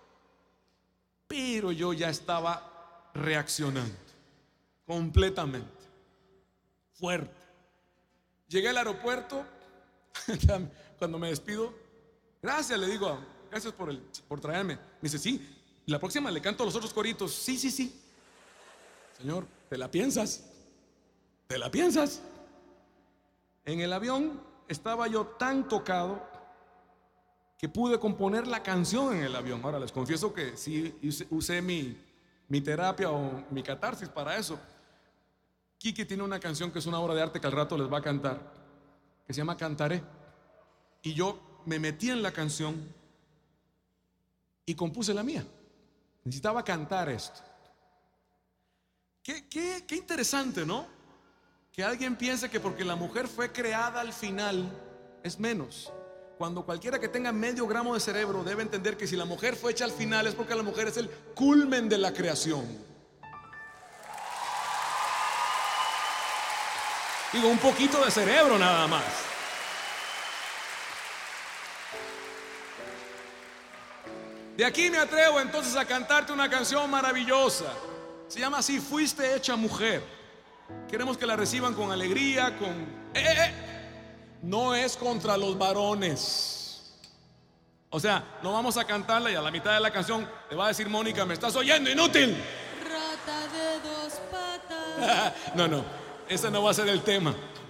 Pero yo ya estaba reaccionando completamente, fuerte. Llegué al aeropuerto. Cuando me despido, gracias, le digo, gracias por traerme. Me dice: sí, la próxima le canto los otros coritos. Sí. Señor, ¿te la piensas? ¿Te la piensas? En el avión estaba yo tan tocado que pude componer la canción en el avión. Ahora les confieso que sí usé mi terapia o mi catarsis para eso. Kiki tiene una canción que es una obra de arte que al rato les va a cantar, que se llama Cantaré. Y yo me metí en la canción y compuse la mía. Necesitaba cantar esto. Qué interesante, ¿no? Que alguien piense que porque la mujer fue creada al final es menos, cuando cualquiera que tenga medio gramo de cerebro debe entender que si la mujer fue hecha al final es porque la mujer es el culmen de la creación. Digo, un poquito de cerebro nada más. De aquí me atrevo entonces a cantarte una canción maravillosa. Se llama así: Fuiste hecha mujer. Queremos que la reciban con alegría, No es contra los varones. O sea, no vamos a cantarla y a la mitad de la canción le va a decir Mónica: ¿me estás oyendo, inútil? Rata de dos patas. No, ese no va a ser el tema.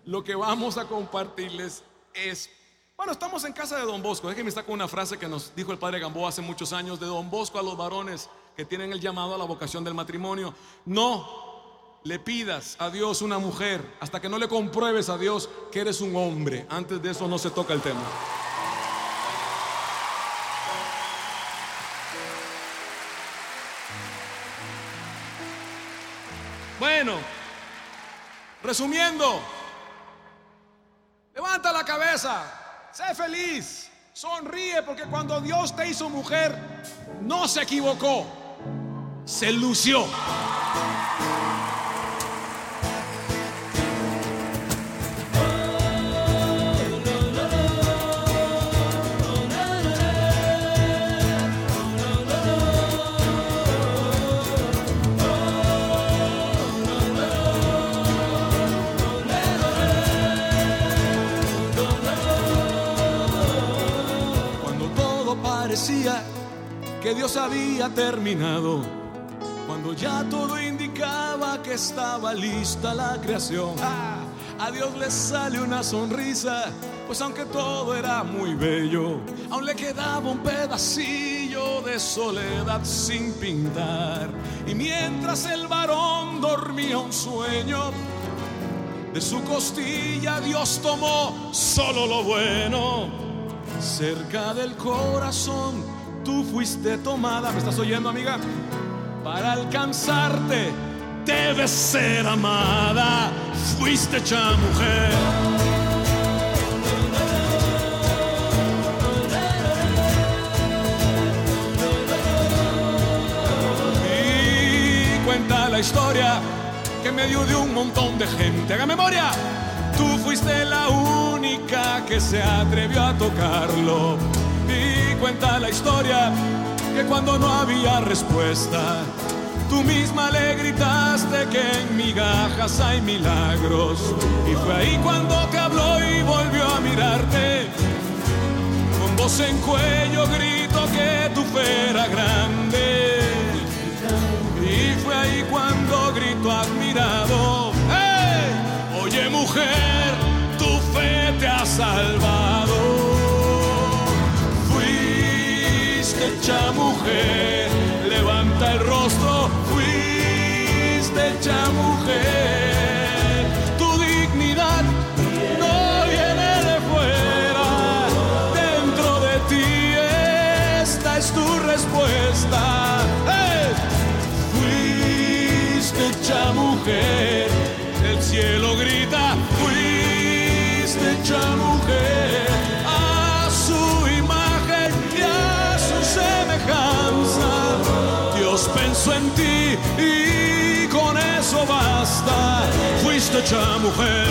lo que vamos a compartirles es... Bueno, estamos en casa de Don Bosco. Déjenme estar con una frase que nos dijo el padre Gamboa hace muchos años de Don Bosco a los varones que tienen el llamado a la vocación del matrimonio. No le pidas a Dios una mujer hasta que no le compruebes a Dios que eres un hombre. Antes de eso no se toca el tema. Bueno, resumiendo, levanta la cabeza, sé feliz, sonríe, porque cuando Dios te hizo mujer, no se equivocó, se lució. Parecía que Dios había terminado, cuando ya todo indicaba que estaba lista la creación. A Dios le sale una sonrisa, pues aunque todo era muy bello, aún le quedaba un pedacillo de soledad sin pintar. Y mientras el varón dormía un sueño, de su costilla Dios tomó solo lo bueno. Cerca del corazón tú fuiste tomada. ¿Me estás oyendo, amiga? Para alcanzarte debes ser amada. Fuiste hecha mujer. Y cuenta la historia que en medio de un montón de gente, haga memoria, tú fuiste la única que se atrevió a tocarlo. Y cuenta la historia que cuando no había respuesta, tú misma le gritaste que en migajas hay milagros. Y fue ahí cuando te habló y volvió a mirarte. Con voz en cuello gritó que tu fe era grande. Y fue ahí cuando gritó admirado: ¡hey! Oye, mujer, tu fe te ha salvado. Fuiste hecha mujer, levanta el rostro. Fuiste hecha mujer. Tu dignidad no viene de fuera, dentro de ti esta es tu respuesta. ¡Hey! Fuiste hecha mujer, el cielo grita, fuiste hecha mujer, a su imagen y a su semejanza. Dios pensó en ti y con eso basta. Fuiste hecha mujer.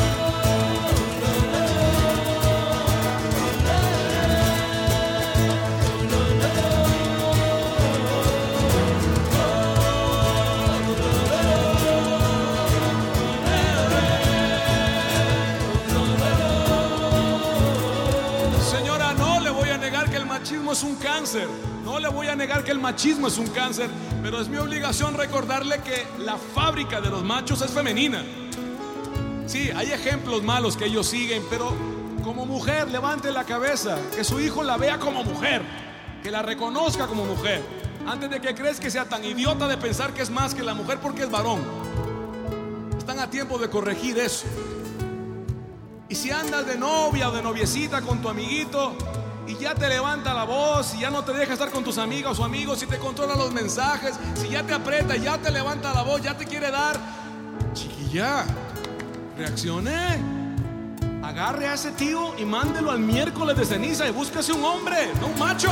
Es un cáncer. No le voy a negar que el machismo es un cáncer, pero es mi obligación recordarle que la fábrica de los machos es femenina. Sí, hay ejemplos malos que ellos siguen, pero como mujer levante la cabeza, que su hijo la vea como mujer, que la reconozca como mujer, antes de que crees que sea tan idiota de pensar que es más que la mujer porque es varón. Están a tiempo de corregir eso. Y si andas de novia o de noviecita con tu amiguito y ya te levanta la voz, y ya no te deja estar con tus amigas o amigos, si te controla los mensajes, si ya te aprieta, ya te levanta la voz, ya te quiere dar, chiquilla, reaccione, agarre a ese tío y mándelo al miércoles de ceniza y búsquese un hombre, no un macho.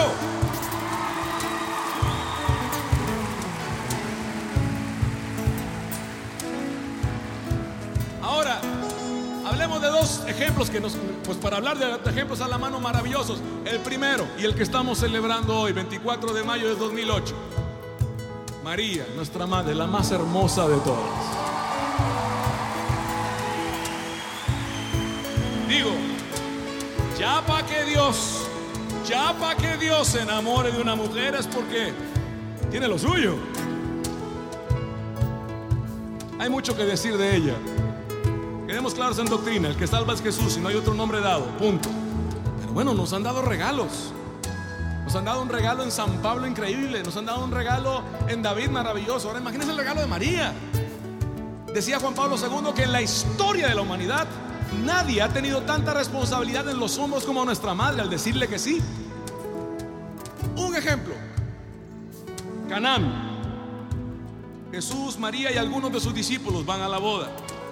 Ahora, hablemos de dos ejemplos que pues para hablar de ejemplos a la mano maravillosos. El primero y el que estamos celebrando hoy, 24 de mayo de 2008. María, nuestra madre, la más hermosa de todas. Digo, ya para que Dios se enamore de una mujer es porque tiene lo suyo. Hay mucho que decir de ella. Quedemos claros en doctrina, el que salva es Jesús y no hay otro nombre dado, punto. Pero bueno, nos han dado regalos. Nos han dado un regalo en San Pablo increíble, nos han dado un regalo en David maravilloso. Ahora imagínense el regalo de María. Decía Juan Pablo II que en la historia de la humanidad nadie ha tenido tanta responsabilidad en los hombros como nuestra madre al decirle que sí. Un ejemplo: Canaán. Jesús, María y algunos de sus discípulos van a la boda.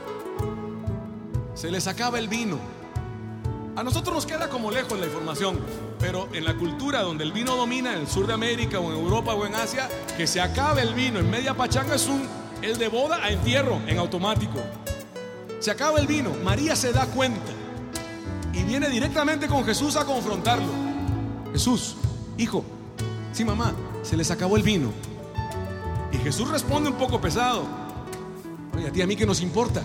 Se les acaba el vino. A nosotros nos queda como lejos la información, pero en la cultura donde el vino domina, en el sur de América o en Europa o en Asia, que se acabe el vino en media pachanga es el de boda a entierro en automático. Se acaba el vino. María se da cuenta y viene directamente con Jesús a confrontarlo. Jesús, hijo, sí, mamá, se les acabó el vino. Y Jesús responde un poco pesado: oye, a ti, a mí, ¿qué nos importa?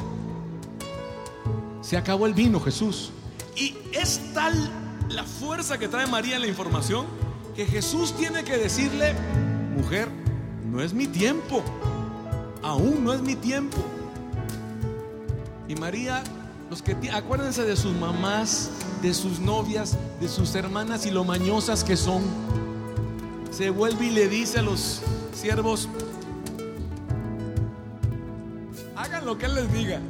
Se acabó el vino, Jesús. Y es tal la fuerza que trae María en la información que Jesús tiene que decirle: mujer, no es mi tiempo, aún no es mi tiempo. Y María, acuérdense de sus mamás, de sus novias, de sus hermanas y lo mañosas que son. Se vuelve y le dice a los siervos: hagan lo que Él les diga.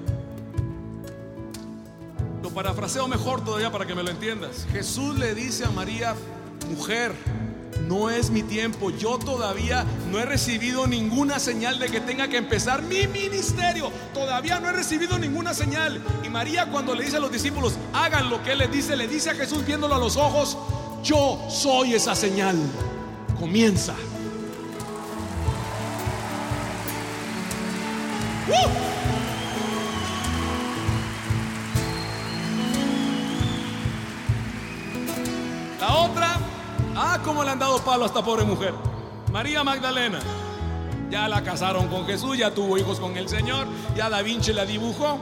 Lo parafraseo mejor todavía para que me lo entiendas. Jesús le dice a María: mujer, no es mi tiempo. Yo todavía no he recibido ninguna señal de que tenga que empezar mi ministerio. Todavía no he recibido ninguna señal. Y María, cuando le dice a los discípulos: hagan lo que Él les dice, le dice a Jesús viéndolo a los ojos: yo soy esa señal. Comienza. La otra, cómo le han dado palo a esta pobre mujer. María Magdalena. Ya la casaron con Jesús, ya tuvo hijos con el Señor, ya Da Vinci la dibujó.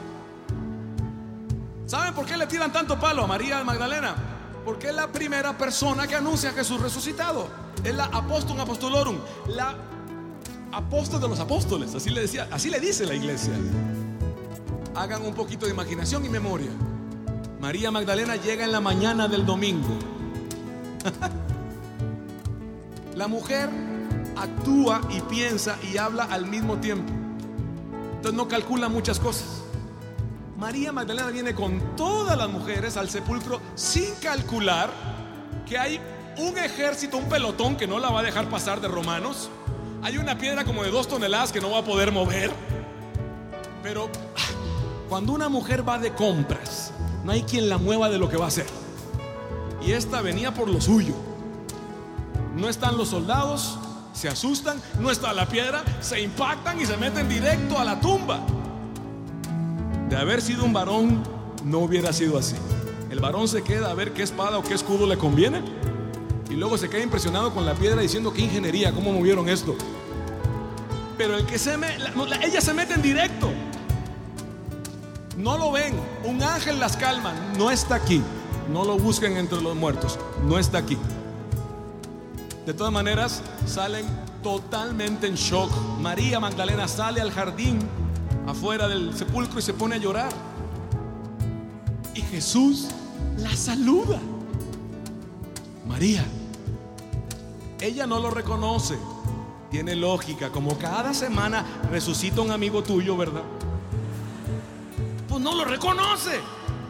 ¿Saben por qué le tiran tanto palo a María Magdalena? Porque es la primera persona que anuncia a Jesús resucitado. Es la apóstol apostolorum, la apóstol de los apóstoles, así le dice la iglesia. Hagan un poquito de imaginación y memoria. María Magdalena llega en la mañana del domingo. La mujer actúa y piensa y habla al mismo tiempo. Entonces no calcula muchas cosas. María Magdalena viene con todas las mujeres al sepulcro sin calcular que hay un ejército, un pelotón que no la va a dejar pasar de romanos. Hay una piedra como de 2 toneladas que no va a poder mover. Pero cuando una mujer va de compras, no hay quien la mueva de lo que va a hacer. Y esta venía por lo suyo. No están los soldados, se asustan. No está la piedra, se impactan y se meten directo a la tumba. De haber sido un varón, no hubiera sido así. El varón se queda a ver qué espada o qué escudo le conviene, y luego se queda impresionado con la piedra diciendo: qué ingeniería, cómo movieron esto. Pero el que ella se mete en directo. No lo ven, un ángel las calma. No está aquí, no lo busquen entre los muertos, no está aquí. De todas maneras, salen totalmente en shock. María Magdalena sale al jardín afuera del sepulcro y se pone a llorar. Y Jesús la saluda. María. Ella no lo reconoce. Tiene lógica, como cada semana resucita un amigo tuyo, ¿verdad? Pues no lo reconoce.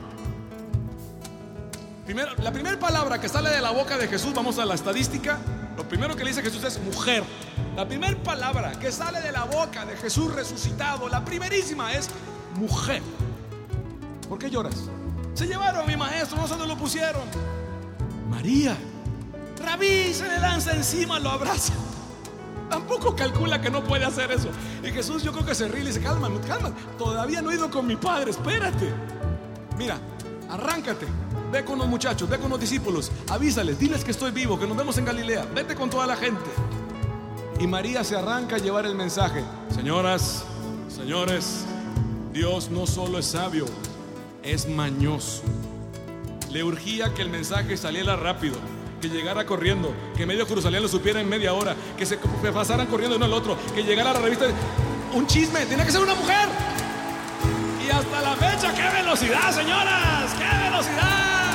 La primera palabra que sale de la boca de Jesús, vamos a la estadística. Lo primero que le dice Jesús es mujer. La primera palabra que sale de la boca de Jesús resucitado, la primerísima, es mujer. ¿Por qué lloras? Se llevaron a mi maestro, no sé dónde lo pusieron. María. Rabí, se le lanza encima, lo abraza. Tampoco calcula que no puede hacer eso. Y Jesús, yo creo que se ríe y le dice: calma, todavía no he ido con mi padre, espérate. Mira, arráncate, ve con los muchachos, ve con los discípulos, avísales, diles que estoy vivo, que nos vemos en Galilea, vete con toda la gente. Y María se arranca a llevar el mensaje. Señoras, señores, Dios no solo es sabio, es mañoso. Le urgía que el mensaje saliera rápido, que llegara corriendo, que medio Jerusalén lo supiera en media hora, que se pasaran corriendo uno al otro, que llegara a la revista. Un chisme, tenía que ser una mujer. Y Y hasta la fecha, ¡qué velocidad, señoras! ¡Qué velocidad!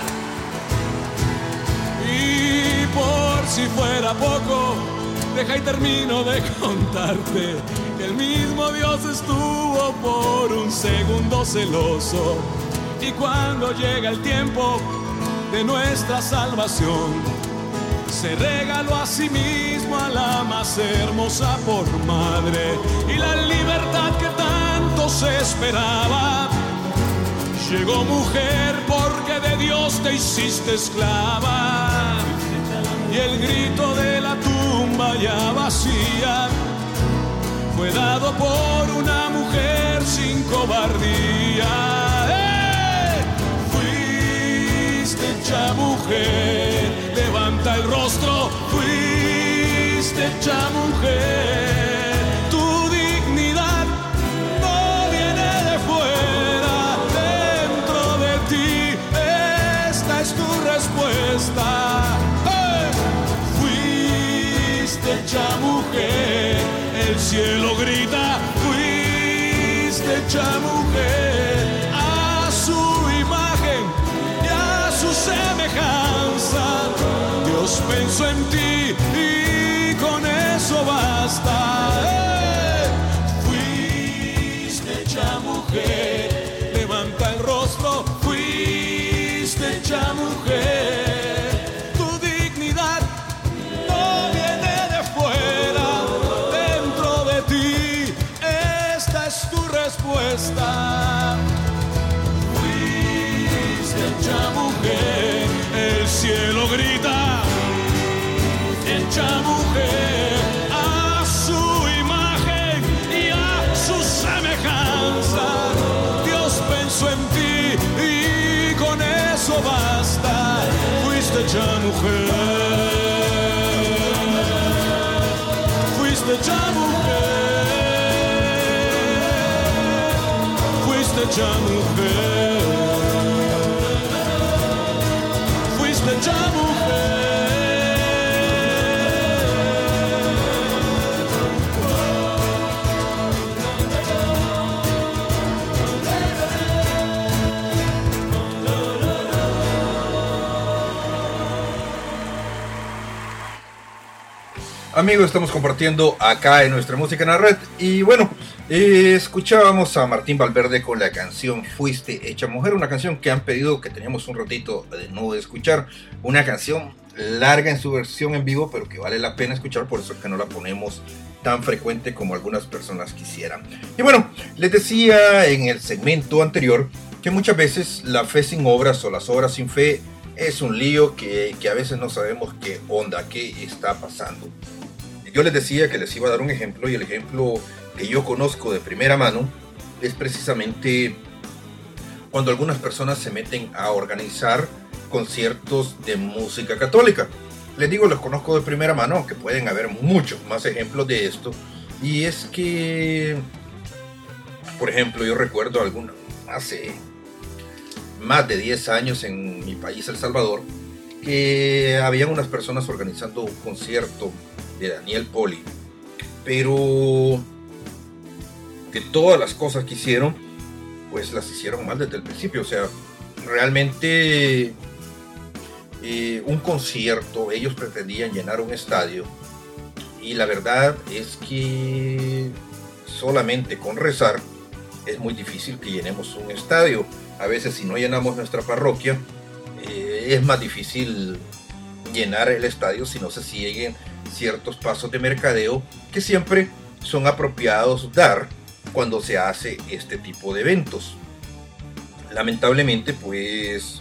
Y por si fuera poco, deja y termino de contarte que el mismo Dios estuvo por un segundo celoso. Y cuando llega el tiempo de nuestra salvación, se regaló a sí mismo a la más hermosa por madre. Y la libertad que tanto se esperaba llegó, mujer, porque de Dios te hiciste esclava. Y el grito de la tumba ya vacía fue dado por una mujer sin cobardía. Fuiste hecha mujer, levanta el rostro. Fuiste hecha mujer, tu dignidad no viene de fuera, dentro de ti esta es tu respuesta. Fuiste hecha mujer, el cielo grita. Fuiste hecha mujer, a su imagen y a su semejanza. Dios pensó en ti y con eso basta. Fuiste hecha mujer, levanta el rostro. Fuiste hecha mujer, tu dignidad no viene de fuera, dentro de ti esta es tu respuesta. Fuiste hecha mujer, el cielo grita. Hecha mujer, a su imagen y a su semejanza. Dios pensó en ti y con eso basta. Fuiste hecha mujer, fuiste hecha mujer, fuiste hecha mujer, fuiste hecha mujer. Amigos, estamos compartiendo acá en Nuestra Música en la Red. Y bueno, escuchábamos a Martín Valverde con la canción Fuiste Hecha Mujer, una canción que han pedido que teníamos un ratito de no escuchar, una canción larga en su versión en vivo, pero que vale la pena escuchar, por eso es que no la ponemos tan frecuente como algunas personas quisieran. Y bueno, les decía en el segmento anterior que muchas veces la fe sin obras o las obras sin fe es un lío que a veces no sabemos qué onda, qué está pasando. Yo les decía que les iba a dar un ejemplo, y el ejemplo que yo conozco de primera mano es precisamente cuando algunas personas se meten a organizar conciertos de música católica. Les digo, los conozco de primera mano, aunque pueden haber muchos más ejemplos de esto. Y es que, por ejemplo, yo recuerdo hace más de 10 años en mi país, El Salvador, que habían unas personas organizando un concierto de Daniel Poli, pero que todas las cosas que hicieron, pues las hicieron mal desde el principio. O sea, realmente un concierto, ellos pretendían llenar un estadio, y la verdad es que solamente con rezar es muy difícil que llenemos un estadio. A veces, si no llenamos nuestra parroquia, es más difícil llenar el estadio si no se siguen ciertos pasos de mercadeo que siempre son apropiados dar cuando se hace este tipo de eventos. Lamentablemente, pues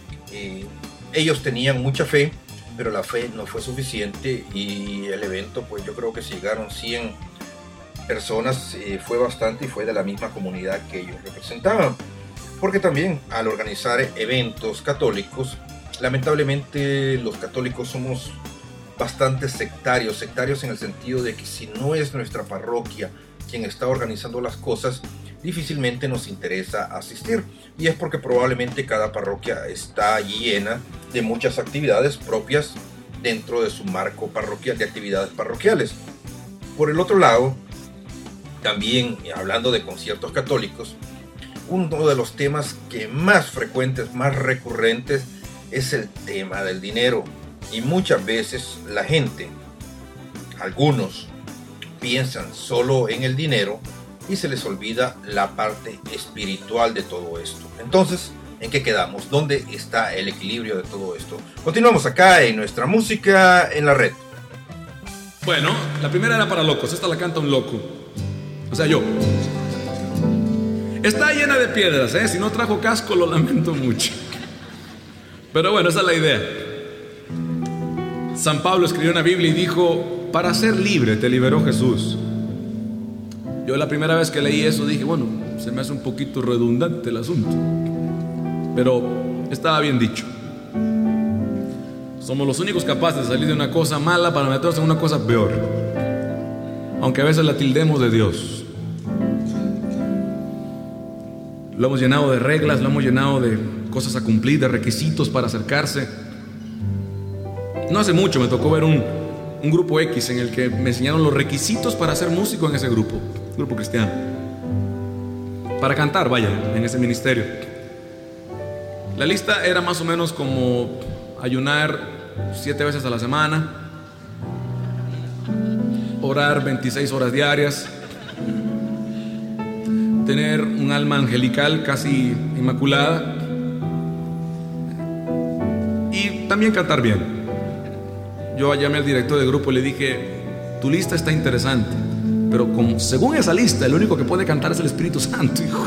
ellos tenían mucha fe, pero la fe no fue suficiente, y el evento, pues yo creo que si llegaron 100 personas, fue bastante, y fue de la misma comunidad que ellos representaban. Porque también al organizar eventos católicos, lamentablemente los católicos somos bastante sectarios en el sentido de que si no es nuestra parroquia quien está organizando las cosas, difícilmente nos interesa asistir, y es porque probablemente cada parroquia está llena de muchas actividades propias dentro de su marco parroquial, de actividades parroquiales. Por el otro lado, también hablando de conciertos católicos, uno de los temas que más frecuentes, más recurrentes, es el tema del dinero. Y muchas veces la gente, algunos, piensan solo en el dinero y se les olvida la parte espiritual de todo esto. Entonces, ¿en qué quedamos? ¿Dónde está el equilibrio de todo esto? Continuamos acá en nuestra música en la red. Bueno, la primera era para locos, esta la canta un loco. O sea, yo. Está llena de piedras, ¿eh? Si no trajo casco, lo lamento mucho. Pero bueno, esa es la idea. San Pablo escribió una Biblia y dijo: para ser libre te liberó Jesús. Yo la primera vez que leí eso dije, bueno, se me hace un poquito redundante el asunto. Pero estaba bien dicho. Somos los únicos capaces de salir de una cosa mala para meternos en una cosa peor, aunque a veces la tildemos de Dios. Lo hemos llenado de reglas, lo hemos llenado de cosas a cumplir, de requisitos para acercarse. No hace mucho me tocó ver un grupo X en el que me enseñaron los requisitos para ser músico en ese grupo cristiano, para cantar, vaya, en ese ministerio. La lista era más o menos como ayunar 7 veces a la semana, orar 26 horas diarias, tener un alma angelical casi inmaculada y también cantar bien. Yo llamé al director del grupo y le dije: tu lista está interesante, pero según esa lista el único que puede cantar es el Espíritu Santo, hijo.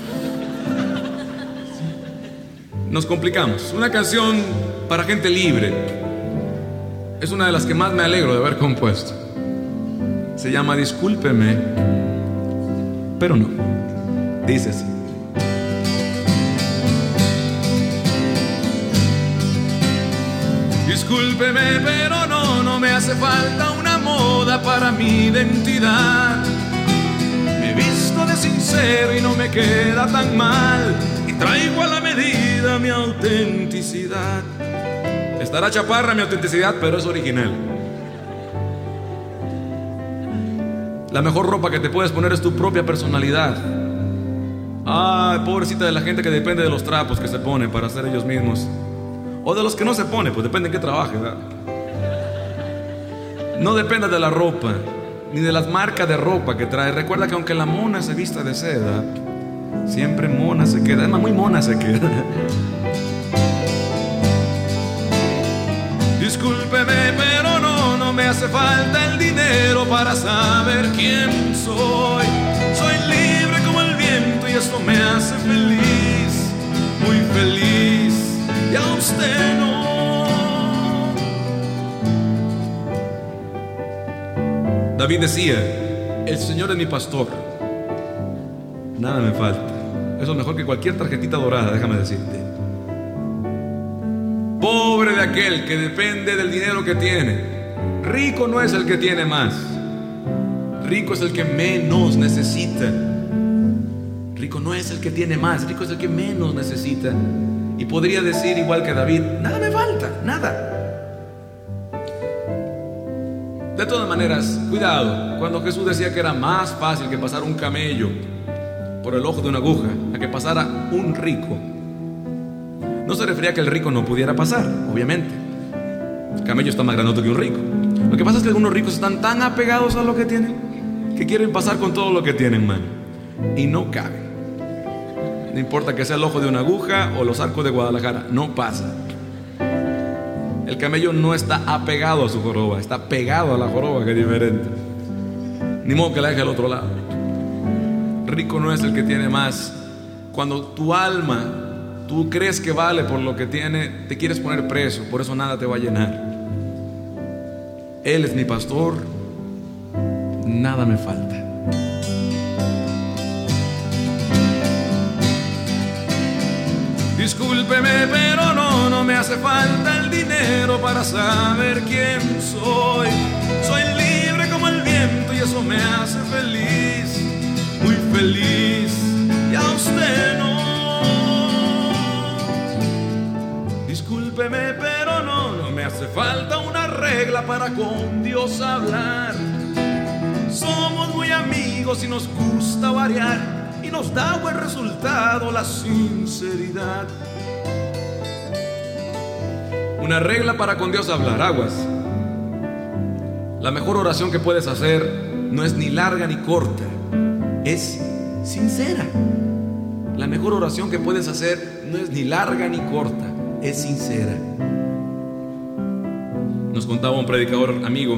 Nos complicamos. Una canción para gente libre es una de las que más me alegro de haber compuesto. Se llama Discúlpeme, pero no. Dice así: discúlpeme, pero no me hace falta una moda para mi identidad. Me he visto de sincero y no me queda tan mal, y traigo a la medida mi autenticidad. Estará chaparra mi autenticidad, pero es original. La mejor ropa que te puedes poner es tu propia personalidad. Ay, pobrecita de la gente que depende de los trapos que se pone para ser ellos mismos, o de los que no se pone, pues depende en qué trabaje, ¿verdad? No dependa de la ropa, ni de las marcas de ropa que trae. Recuerda que aunque la mona se vista de seda, siempre mona se queda. Además, muy mona se queda. Discúlpeme, pero no me hace falta el dinero para saber quién soy. Soy libre como el viento y esto me hace feliz, muy feliz. Y a usted no. David decía: el Señor es mi pastor, nada me falta. Eso es mejor que cualquier tarjetita dorada, déjame decirte. Pobre de aquel que depende del dinero que tiene. Rico no es el que tiene más. Rico es el que menos necesita. Rico no es el que tiene más, rico es el que menos necesita. Y podría decir igual que David: nada me falta, nada. De todas maneras, cuidado. Cuando Jesús decía que era más fácil que pasar un camello por el ojo de una aguja a que pasara un rico, no se refería a que el rico no pudiera pasar, obviamente. El camello está más grandote que un rico. Lo que pasa es que algunos ricos están tan apegados a lo que tienen que quieren pasar con todo lo que tienen, man. Y no cabe. No importa que sea el ojo de una aguja o los arcos de Guadalajara, no pasa. El camello no está apegado a su joroba, está pegado a la joroba, que es diferente. Ni modo que la deje al otro lado. Rico no es el que tiene más. Cuando tu alma, tú crees que vale por lo que tiene, te quieres poner preso, por eso nada te va a llenar. Él es mi pastor, nada me falta. Discúlpeme, pero no me hace falta el dinero para saber quién soy. Soy libre como el viento y eso me hace feliz, muy feliz. Y a usted no. Discúlpeme, pero no me hace falta una regla para con Dios hablar. Somos muy amigos y nos gusta variar, y y nos da buen resultado la sinceridad. Una regla para con Dios hablar, aguas. La mejor oración que puedes hacer no es ni larga ni corta, es sincera. La mejor oración que puedes hacer no es ni larga ni corta, es sincera. Nos contaba un predicador amigo,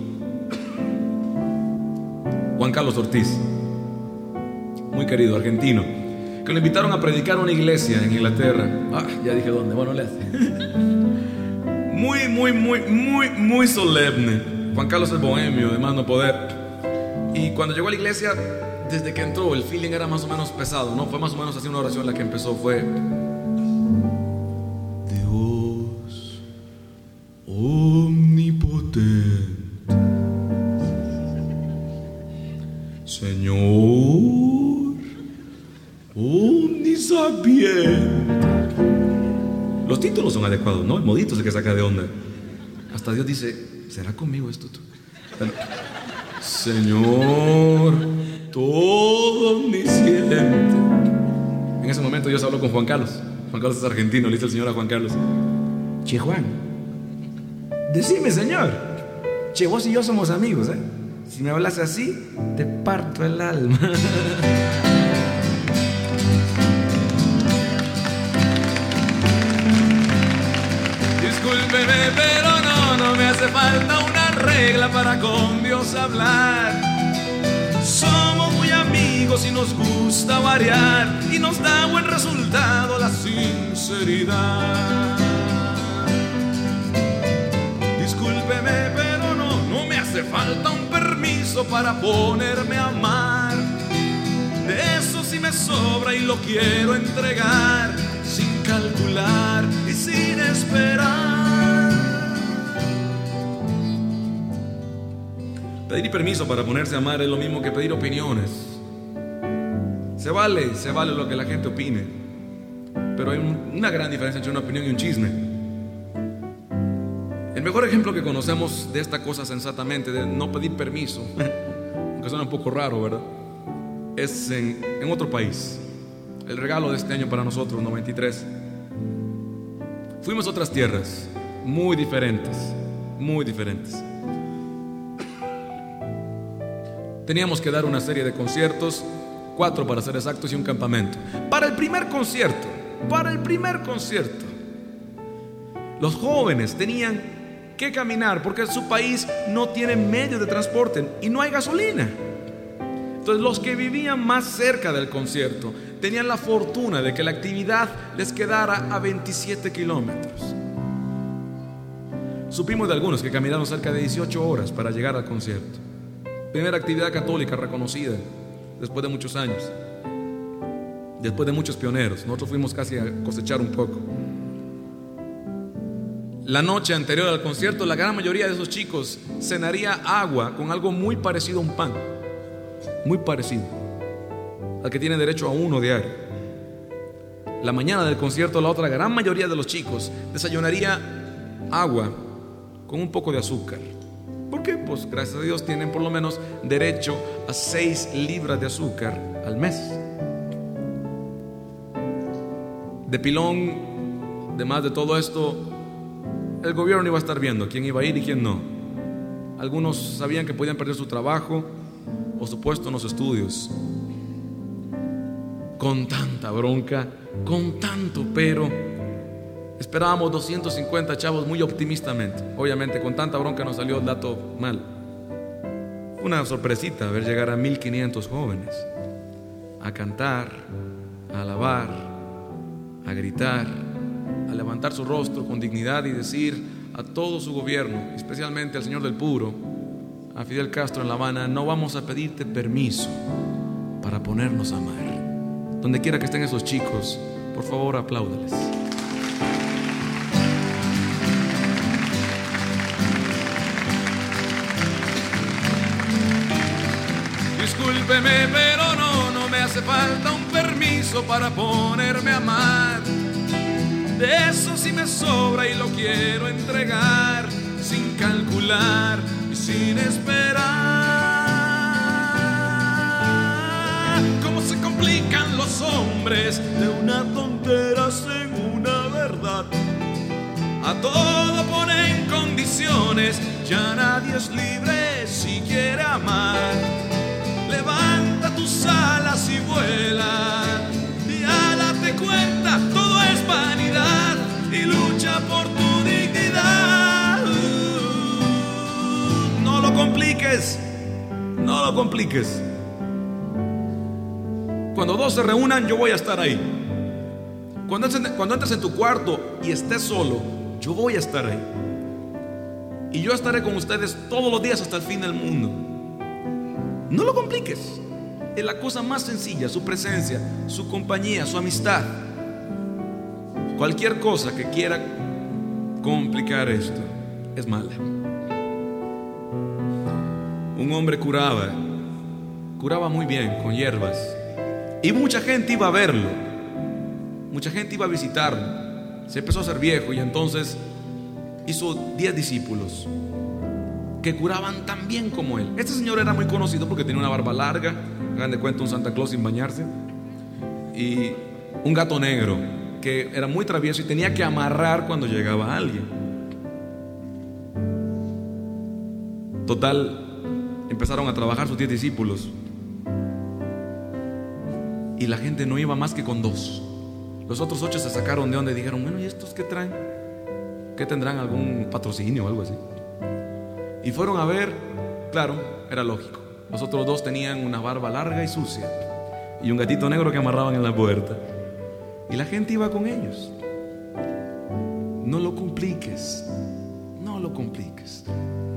Juan Carlos Ortiz, muy querido, argentino, que lo invitaron a predicar a una iglesia en Inglaterra. Ya dije dónde, bueno, le hace. Muy solemne. Juan Carlos es bohemio, de más no poder. Y cuando llegó a la iglesia, desde que entró, el feeling era más o menos pesado, ¿no? Fue más o menos así una oración la que empezó, fue: Dios omnipotente, Señor omnisapiente. Los títulos son adecuados, ¿no? El modito es el que saca de onda. Hasta Dios dice: ¿será conmigo esto tú? Bueno, Señor todo omnisciente. En ese momento Dios habló con Juan Carlos. Juan Carlos es argentino, le dice el Señor a Juan Carlos: che, Juan, decime, Señor, che, vos y yo somos amigos, ¿eh? Si me hablas así, te parto el alma. Discúlpeme, pero no me hace falta una regla para con Dios hablar. Somos muy amigos y nos gusta variar, y nos da buen resultado la sinceridad. Discúlpeme, pero no me hace falta un permiso para ponerme a amar. De eso sí me sobra y lo quiero entregar, sin calcular y sin esperar. Pedir permiso para ponerse a amar es lo mismo que pedir opiniones. Se vale lo que la gente opine, pero hay una gran diferencia entre una opinión y un chisme. El mejor ejemplo que conocemos de esta cosa sensatamente, de no pedir permiso, aunque suena un poco raro, ¿verdad?, es en otro país. El regalo de este año para nosotros, 93. Fuimos a otras tierras muy diferentes. Teníamos que dar una serie de conciertos, 4 para ser exactos, y un campamento. Para el primer concierto, los jóvenes tenían que caminar porque su país no tiene medios de transporte y no hay gasolina. Entonces los que vivían más cerca del concierto tenían la fortuna de que la actividad les quedara a 27 kilómetros. Supimos de algunos que caminaron cerca de 18 horas para llegar al concierto. Primera actividad católica reconocida después de muchos años, después de muchos pioneros. Nosotros fuimos casi a cosechar un poco. La noche anterior al concierto, la gran mayoría de esos chicos cenaría agua con algo muy parecido a un pan, muy parecido al que tiene derecho a uno diario. La mañana del concierto, la otra gran mayoría de los chicos desayunaría agua con un poco de azúcar. ¿Por qué? Pues gracias a Dios tienen por lo menos derecho a 6 libras de azúcar al mes. De pilón, de más de todo esto, el gobierno iba a estar viendo quién iba a ir y quién no. Algunos sabían que podían perder su trabajo o su puesto en los estudios. Con tanta bronca, con tanto pero, esperábamos 250 chavos muy optimistamente. Obviamente con tanta bronca nos salió el dato mal. Una sorpresita ver llegar a 1500 jóvenes a cantar, a alabar, a gritar, a levantar su rostro con dignidad y decir a todo su gobierno, especialmente al señor del Puro, a Fidel Castro en La Habana: no vamos a pedirte permiso para ponernos a amar. Donde quiera que estén esos chicos, por favor apláudales. Discúlpeme, pero no me hace falta un permiso para ponerme a amar. De eso sí me sobra y lo quiero entregar, sin calcular y sin esperar. Como se complican los hombres de una tontera en una verdad. A todo ponen condiciones, ya nadie es libre si quiere amar. Levanta tus alas y vuela, ya date cuenta, todo es vanidad y lucha por tu dignidad. No lo compliques, no lo compliques. Cuando dos se reúnan, yo voy a estar ahí. Cuando entres en tu cuarto y estés solo, yo voy a estar ahí. Y yo estaré con ustedes todos los días hasta el fin del mundo. No lo compliques. Es la cosa más sencilla, su presencia, su compañía, su amistad. Cualquier cosa que quiera complicar esto es mala. Un hombre curaba muy bien con hierbas. Y mucha gente iba a verlo. Mucha gente iba a visitarlo. Se empezó a hacer viejo y entonces hizo 10 discípulos que curaban tan bien como él. Este señor era muy conocido porque tenía una barba larga, hagan de cuenta un Santa Claus sin bañarse, y un gato negro que era muy travieso y tenía que amarrar cuando llegaba alguien. Total, empezaron a trabajar sus 10 discípulos y la gente no iba más que con 2. Los otros 8 se sacaron de onda y dijeron: bueno, ¿y estos qué traen? ¿Qué tendrán? ¿Algún patrocinio o algo así? Y fueron a ver. Claro, era lógico. Los otros 2 tenían una barba larga y sucia y un gatito negro que amarraban en la puerta. Y la gente iba con ellos. No lo compliques. No lo compliques.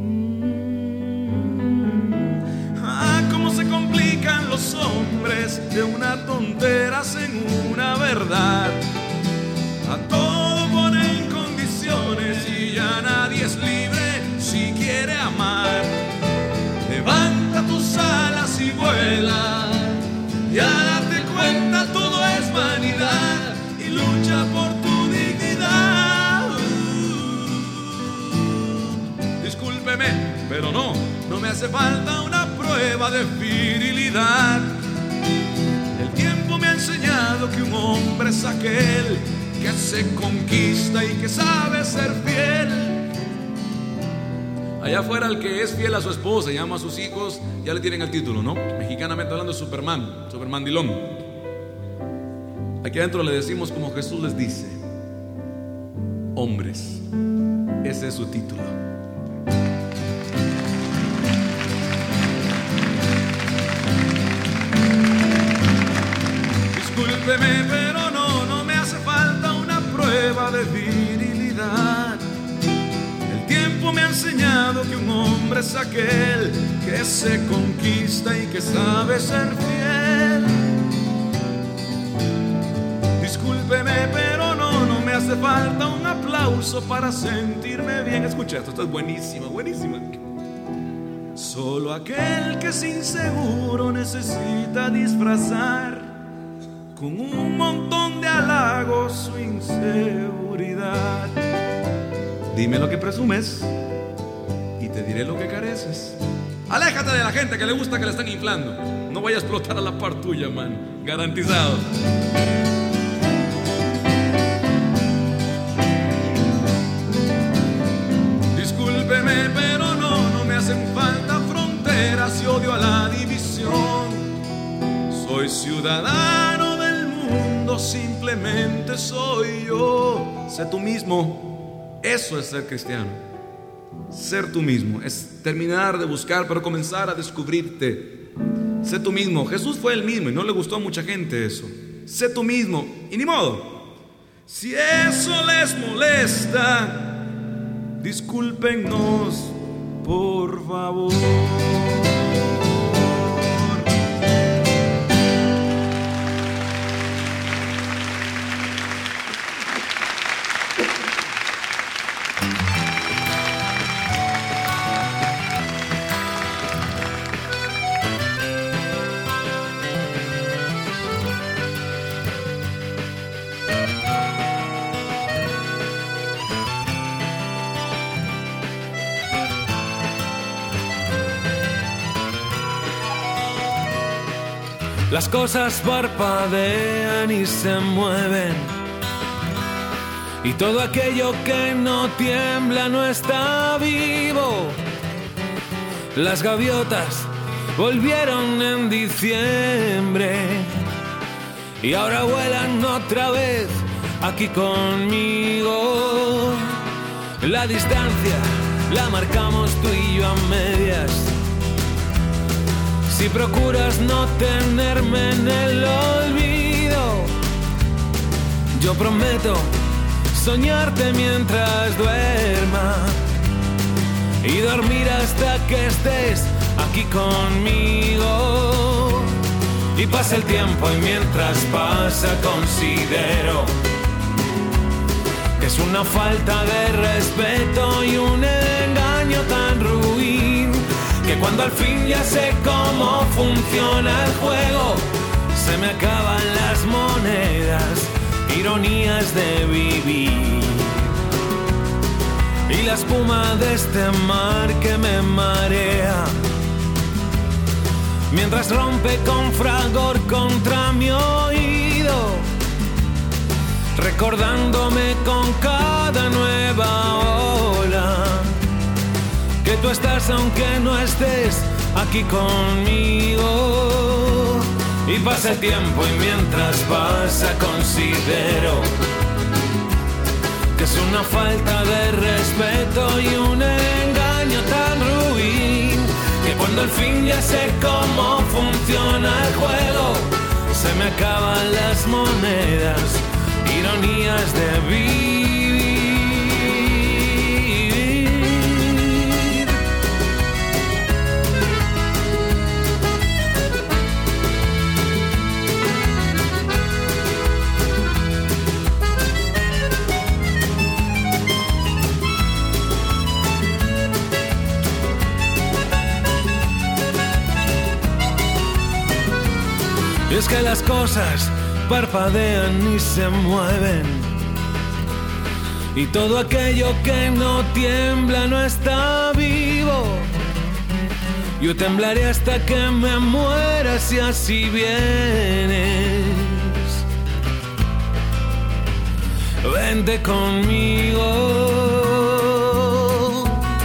Cómo se complican los hombres de una tontera en una verdad. A todo ponen condiciones y ya nadie es libre si quiere amar. Levanta tus alas y vuela, ya date cuenta, todo es vanidad y lucha por tu dignidad. Discúlpeme, pero no me hace falta una prueba de virilidad. El tiempo me ha enseñado que un hombre es aquel que se conquista y que sabe ser fiel. Allá afuera, el que es fiel a su esposa y ama a sus hijos, ya le tienen el título, ¿no? Mexicanamente hablando, Supermandilón. Aquí adentro le decimos como Jesús les dice: hombres. Ese es su título. Discúlpeme, pero no me hace falta una prueba de virilidad. El tiempo me ha enseñado que un hombre es aquel que se conquista y que sabe ser fiel. Discúlpeme, pero no me hace falta un aplauso para sentirme bien. Escucha esto, es buenísima, buenísima. Solo aquel que es inseguro necesita disfrazar con un montón de halagos su inseguridad. Dime lo que presumes y te diré lo que careces. Aléjate de la gente que le gusta que le están inflando. No vaya a explotar a la par tuya, man. Garantizado. Discúlpeme, pero no me hacen falta fronteras y odio a la división. Soy ciudadano del mundo, simplemente soy yo. Sé tú mismo. Eso es ser cristiano. Ser tú mismo es terminar de buscar, pero comenzar a descubrirte. Sé tú mismo. Jesús fue el mismo y no le gustó a mucha gente eso. Sé tú mismo y ni modo. Si eso les molesta, discúlpenos, por favor. Las cosas parpadean y se mueven, y todo aquello que no tiembla no está vivo. Las gaviotas volvieron en diciembre y ahora vuelan otra vez aquí conmigo. La distancia la marcamos tú y yo a medias. Si procuras no tenerme en el olvido, yo prometo soñarte mientras duerma y dormir hasta que estés aquí conmigo. Y pasa el tiempo y mientras pasa considero que es una falta de respeto y un engaño tan ruin, que cuando al fin ya sé cómo funciona el juego, se me acaban las monedas, ironías de vivir, y la espuma de este mar que me marea, mientras rompe con fragor contra mi oído, recordándome con cada nueva ola que tú estás aunque no estés aquí conmigo. Y pasa el tiempo y mientras pasa considero que es una falta de respeto y un engaño tan ruin, que cuando al fin ya sé cómo funciona el juego, se me acaban las monedas, ironías de vivir. Y es que las cosas parpadean y se mueven, y todo aquello que no tiembla no está vivo. Yo temblaré hasta que me muera si así vienes. Vente conmigo.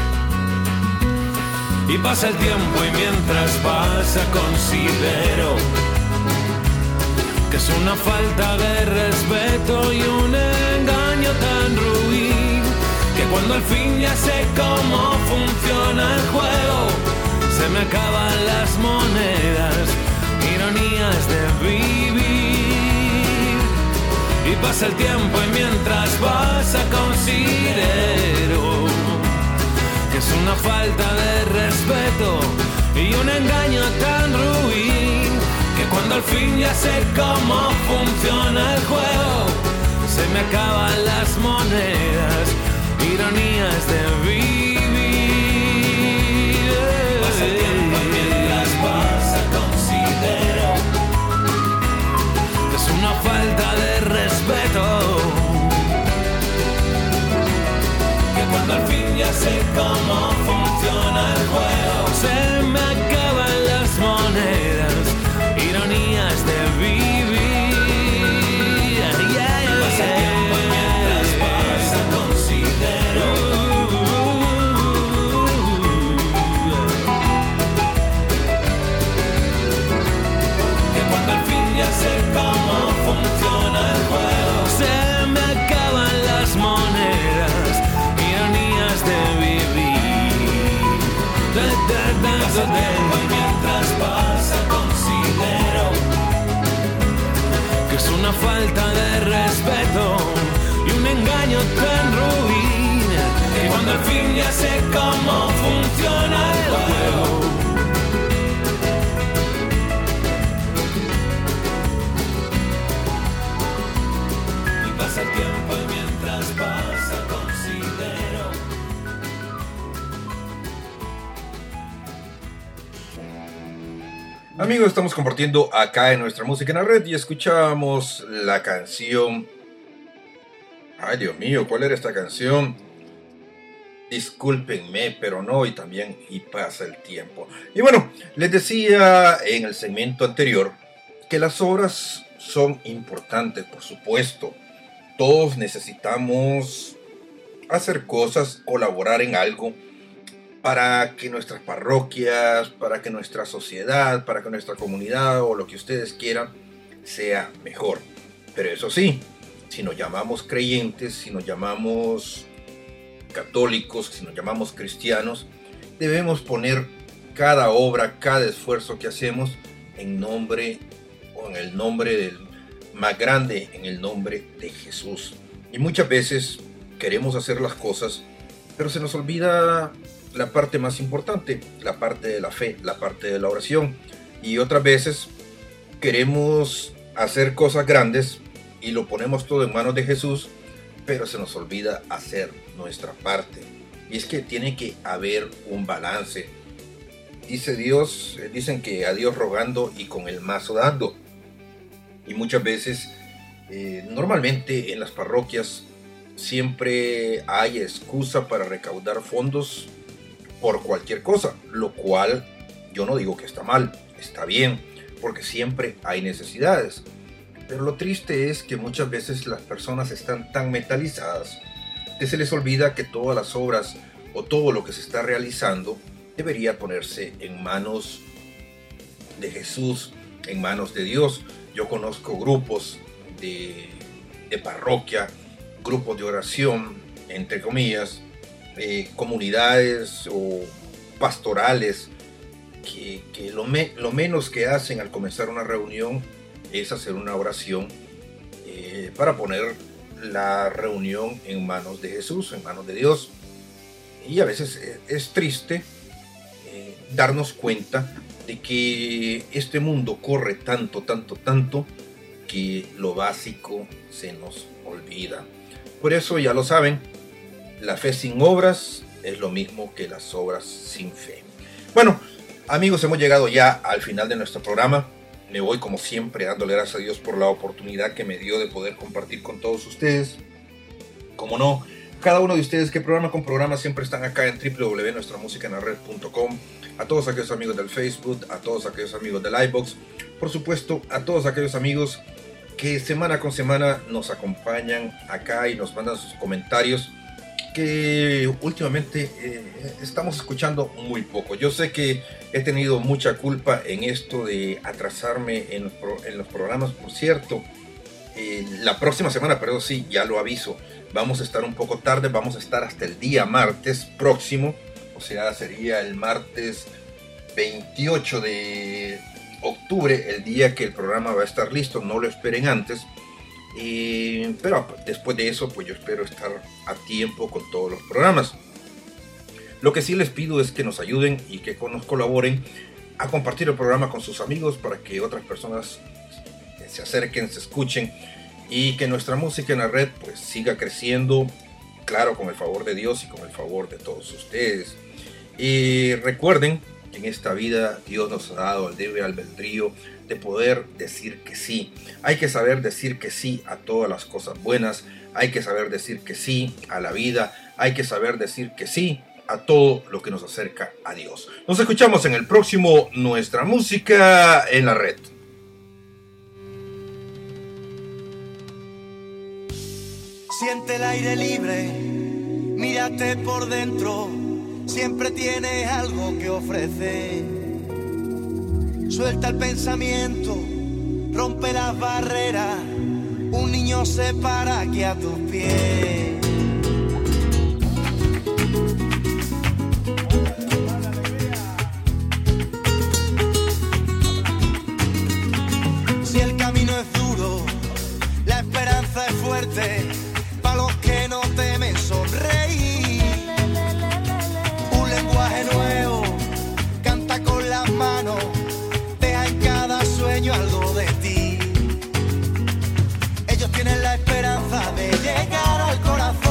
Y pasa el tiempo y mientras pasa considero que es una falta de respeto y un engaño tan ruin, que cuando al fin ya sé cómo funciona el juego, se me acaban las monedas, ironías de vivir. Y pasa el tiempo y mientras pasa considero que es una falta de respeto y un engaño tan ruin, que cuando al fin ya sé cómo funciona el juego, se me acaban las monedas, ironías de vivir. Pasa el tiempo y mientras pasa considero que es una falta de respeto, que cuando al fin ya sé cómo funciona el juego, se me acaban las monedas, ironías de vivir. Pasa el tiempo y mientras pasa considero que cuando al fin ya sé cómo funciona el juego, se me acaban las monedas, ironías de vivir. Pasa el tiempo y mientras pasa considero que es una falta de respeto y un engaño tan ruin, que cuando al fin ya sé cómo funciona el juego, y pasa el tiempo y mientras pasa considero. Amigos, estamos compartiendo acá en nuestra música en la red y escuchamos la canción. Ay, Dios mío, ¿cuál era esta canción? Discúlpenme, pero no, y también Y pasa el tiempo. Y bueno, les decía en el segmento anterior Que las obras son importantes, por supuesto. Todos necesitamos hacer cosas, colaborar en algo para que nuestras parroquias, para que nuestra sociedad, para que nuestra comunidad o lo que ustedes quieran sea mejor. Pero eso sí, si nos llamamos creyentes, si nos llamamos católicos, si nos llamamos cristianos, debemos poner cada obra, cada esfuerzo que hacemos en nombre o en el nombre del más grande, en el nombre de Jesús. Y muchas veces queremos hacer las cosas, pero se nos olvida la parte más importante, la parte de la fe, la parte de la oración. Y otras veces queremos hacer cosas grandes y lo ponemos todo en manos de Jesús, pero se nos olvida hacer nuestra parte. Y es que tiene que haber un balance. Dice Dios, dicen que a Dios rogando y con el mazo dando. Y muchas veces, normalmente en las parroquias, siempre hay excusa para recaudar fondos por cualquier cosa, lo cual yo no digo que está mal, está bien, porque siempre hay necesidades. Pero lo triste es que muchas veces las personas están tan mentalizadas que se les olvida que todas las obras o todo lo que se está realizando debería ponerse en manos de Jesús, en manos de Dios. Yo conozco grupos de parroquia, grupos de oración, entre comillas, comunidades o pastorales que lo menos que hacen al comenzar una reunión es hacer una oración para poner la reunión en manos de Jesús, en manos de Dios. Y a veces es triste darnos cuenta de que este mundo corre tanto, que lo básico se nos olvida. Por eso ya lo saben, la fe sin obras es lo mismo que las obras sin fe. Bueno, amigos, hemos llegado ya al final de nuestro programa. Me voy como siempre dándole gracias a Dios por la oportunidad que me dio de poder compartir con todos ustedes. Como no, cada uno de ustedes que programa con programa siempre están acá en www.nuestramusicaenlared.com. A todos aquellos amigos del Facebook, a todos aquellos amigos del iVoox, por supuesto a todos aquellos amigos que semana con semana nos acompañan acá y nos mandan sus comentarios, que últimamente estamos escuchando muy poco. Yo sé que he tenido mucha culpa en esto de atrasarme en los programas. Por cierto, la próxima semana, pero sí, ya lo aviso, vamos a estar un poco tarde, vamos a estar hasta el día martes próximo, o sea, sería el martes 28 de octubre, el día que el programa va a estar listo. No lo esperen antes. Pero después de eso, pues yo espero estar a tiempo con todos los programas. Lo que sí les pido es que nos ayuden y que nos colaboren a compartir el programa con sus amigos para que otras personas se acerquen, se escuchen y que nuestra música en la red pues siga creciendo, claro, con el favor de Dios y con el favor de todos ustedes. Y recuerden que en esta vida Dios nos ha dado el libre albedrío de poder decir que sí. Hay que saber decir que sí a todas las cosas buenas, hay que saber decir que sí a la vida, hay que saber decir que sí a todo lo que nos acerca a Dios. Nos escuchamos en el próximo Nuestra Música en la Red. Siente el aire libre, mírate por dentro, siempre tienes algo que ofrecer. Suelta el pensamiento, rompe las barreras, un niño se para aquí a tus pies. Si el camino es duro, la esperanza es fuerte, para los que no temen sonreír. Un lenguaje nuevo, canta con las manos, deja en cada sueño algo de ti. Ellos tienen la esperanza de llegar al corazón.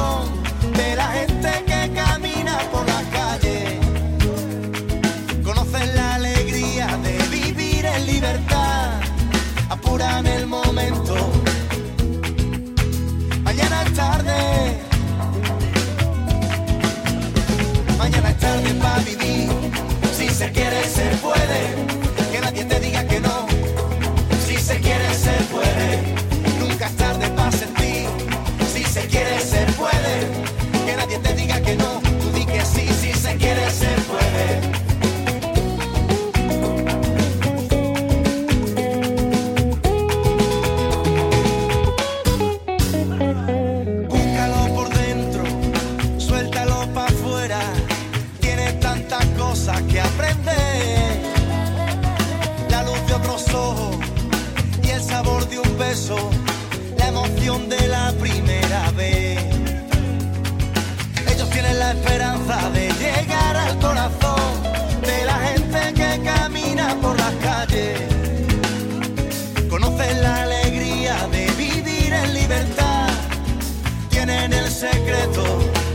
eso, la emoción de la primera vez. Ellos tienen la esperanza de llegar al corazón de la gente que camina por las calles. Conocen la alegría de vivir en libertad. Tienen el secreto,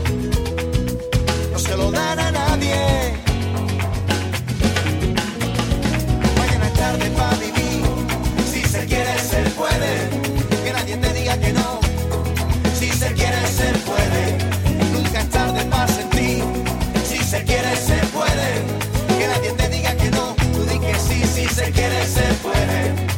no se lo dan a nadie. Mañana es tarde para vivir, si se quiere se puede. Que nadie te diga que no, si se quiere se puede. Nunca es tarde para sentir, si se quiere se puede. Que nadie te diga que no, tú di que sí, si se quiere se puede.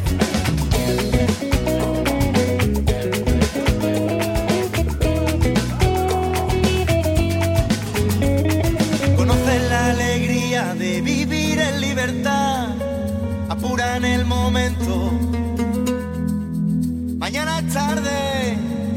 De vivir en libertad, apuran el momento. Mañana es tarde.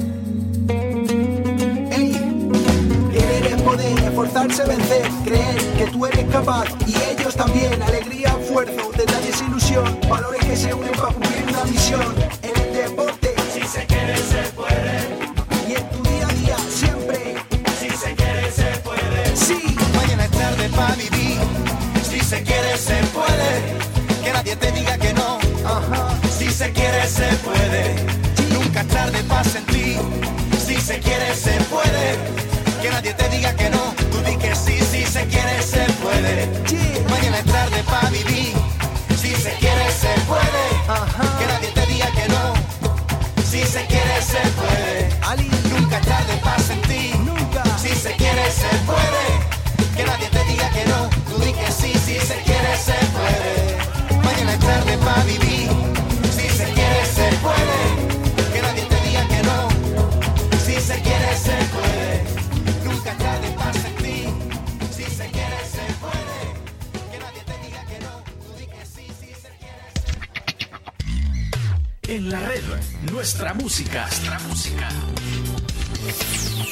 Querer es poder, esforzarse, vencer, creer que tú eres capaz y ellos también. Alegría, esfuerzo, detalles, ilusión, valores que se unen para cumplir una misión. En el deporte, Si se quiere se puede, y en tu día a día, siempre. si se quiere se puede. Sí, Mañana es tarde para vivir, si se quiere se puede. Que nadie te diga que no, si se quiere se puede. Nunca es tarde para sentir, si se quiere se puede. Que nadie te diga que no, tú di que sí, si se quiere se puede. Mañana es tarde para vivir, si se quiere se puede. Que nadie te diga que no, si se quiere se puede. Nunca es tarde para sentir, si se quiere se puede. Que nadie te diga que no, tú di que sí, si se quiere se puede. Mañana es tarde para vivir, si se quiere se puede. Que nadie te diga que no, si se quiere se puede. Nunca es tarde para sentir, si se quiere se puede. Que nadie te diga que no, tú di que sí, si se quiere se puede. En la red, nuestra música.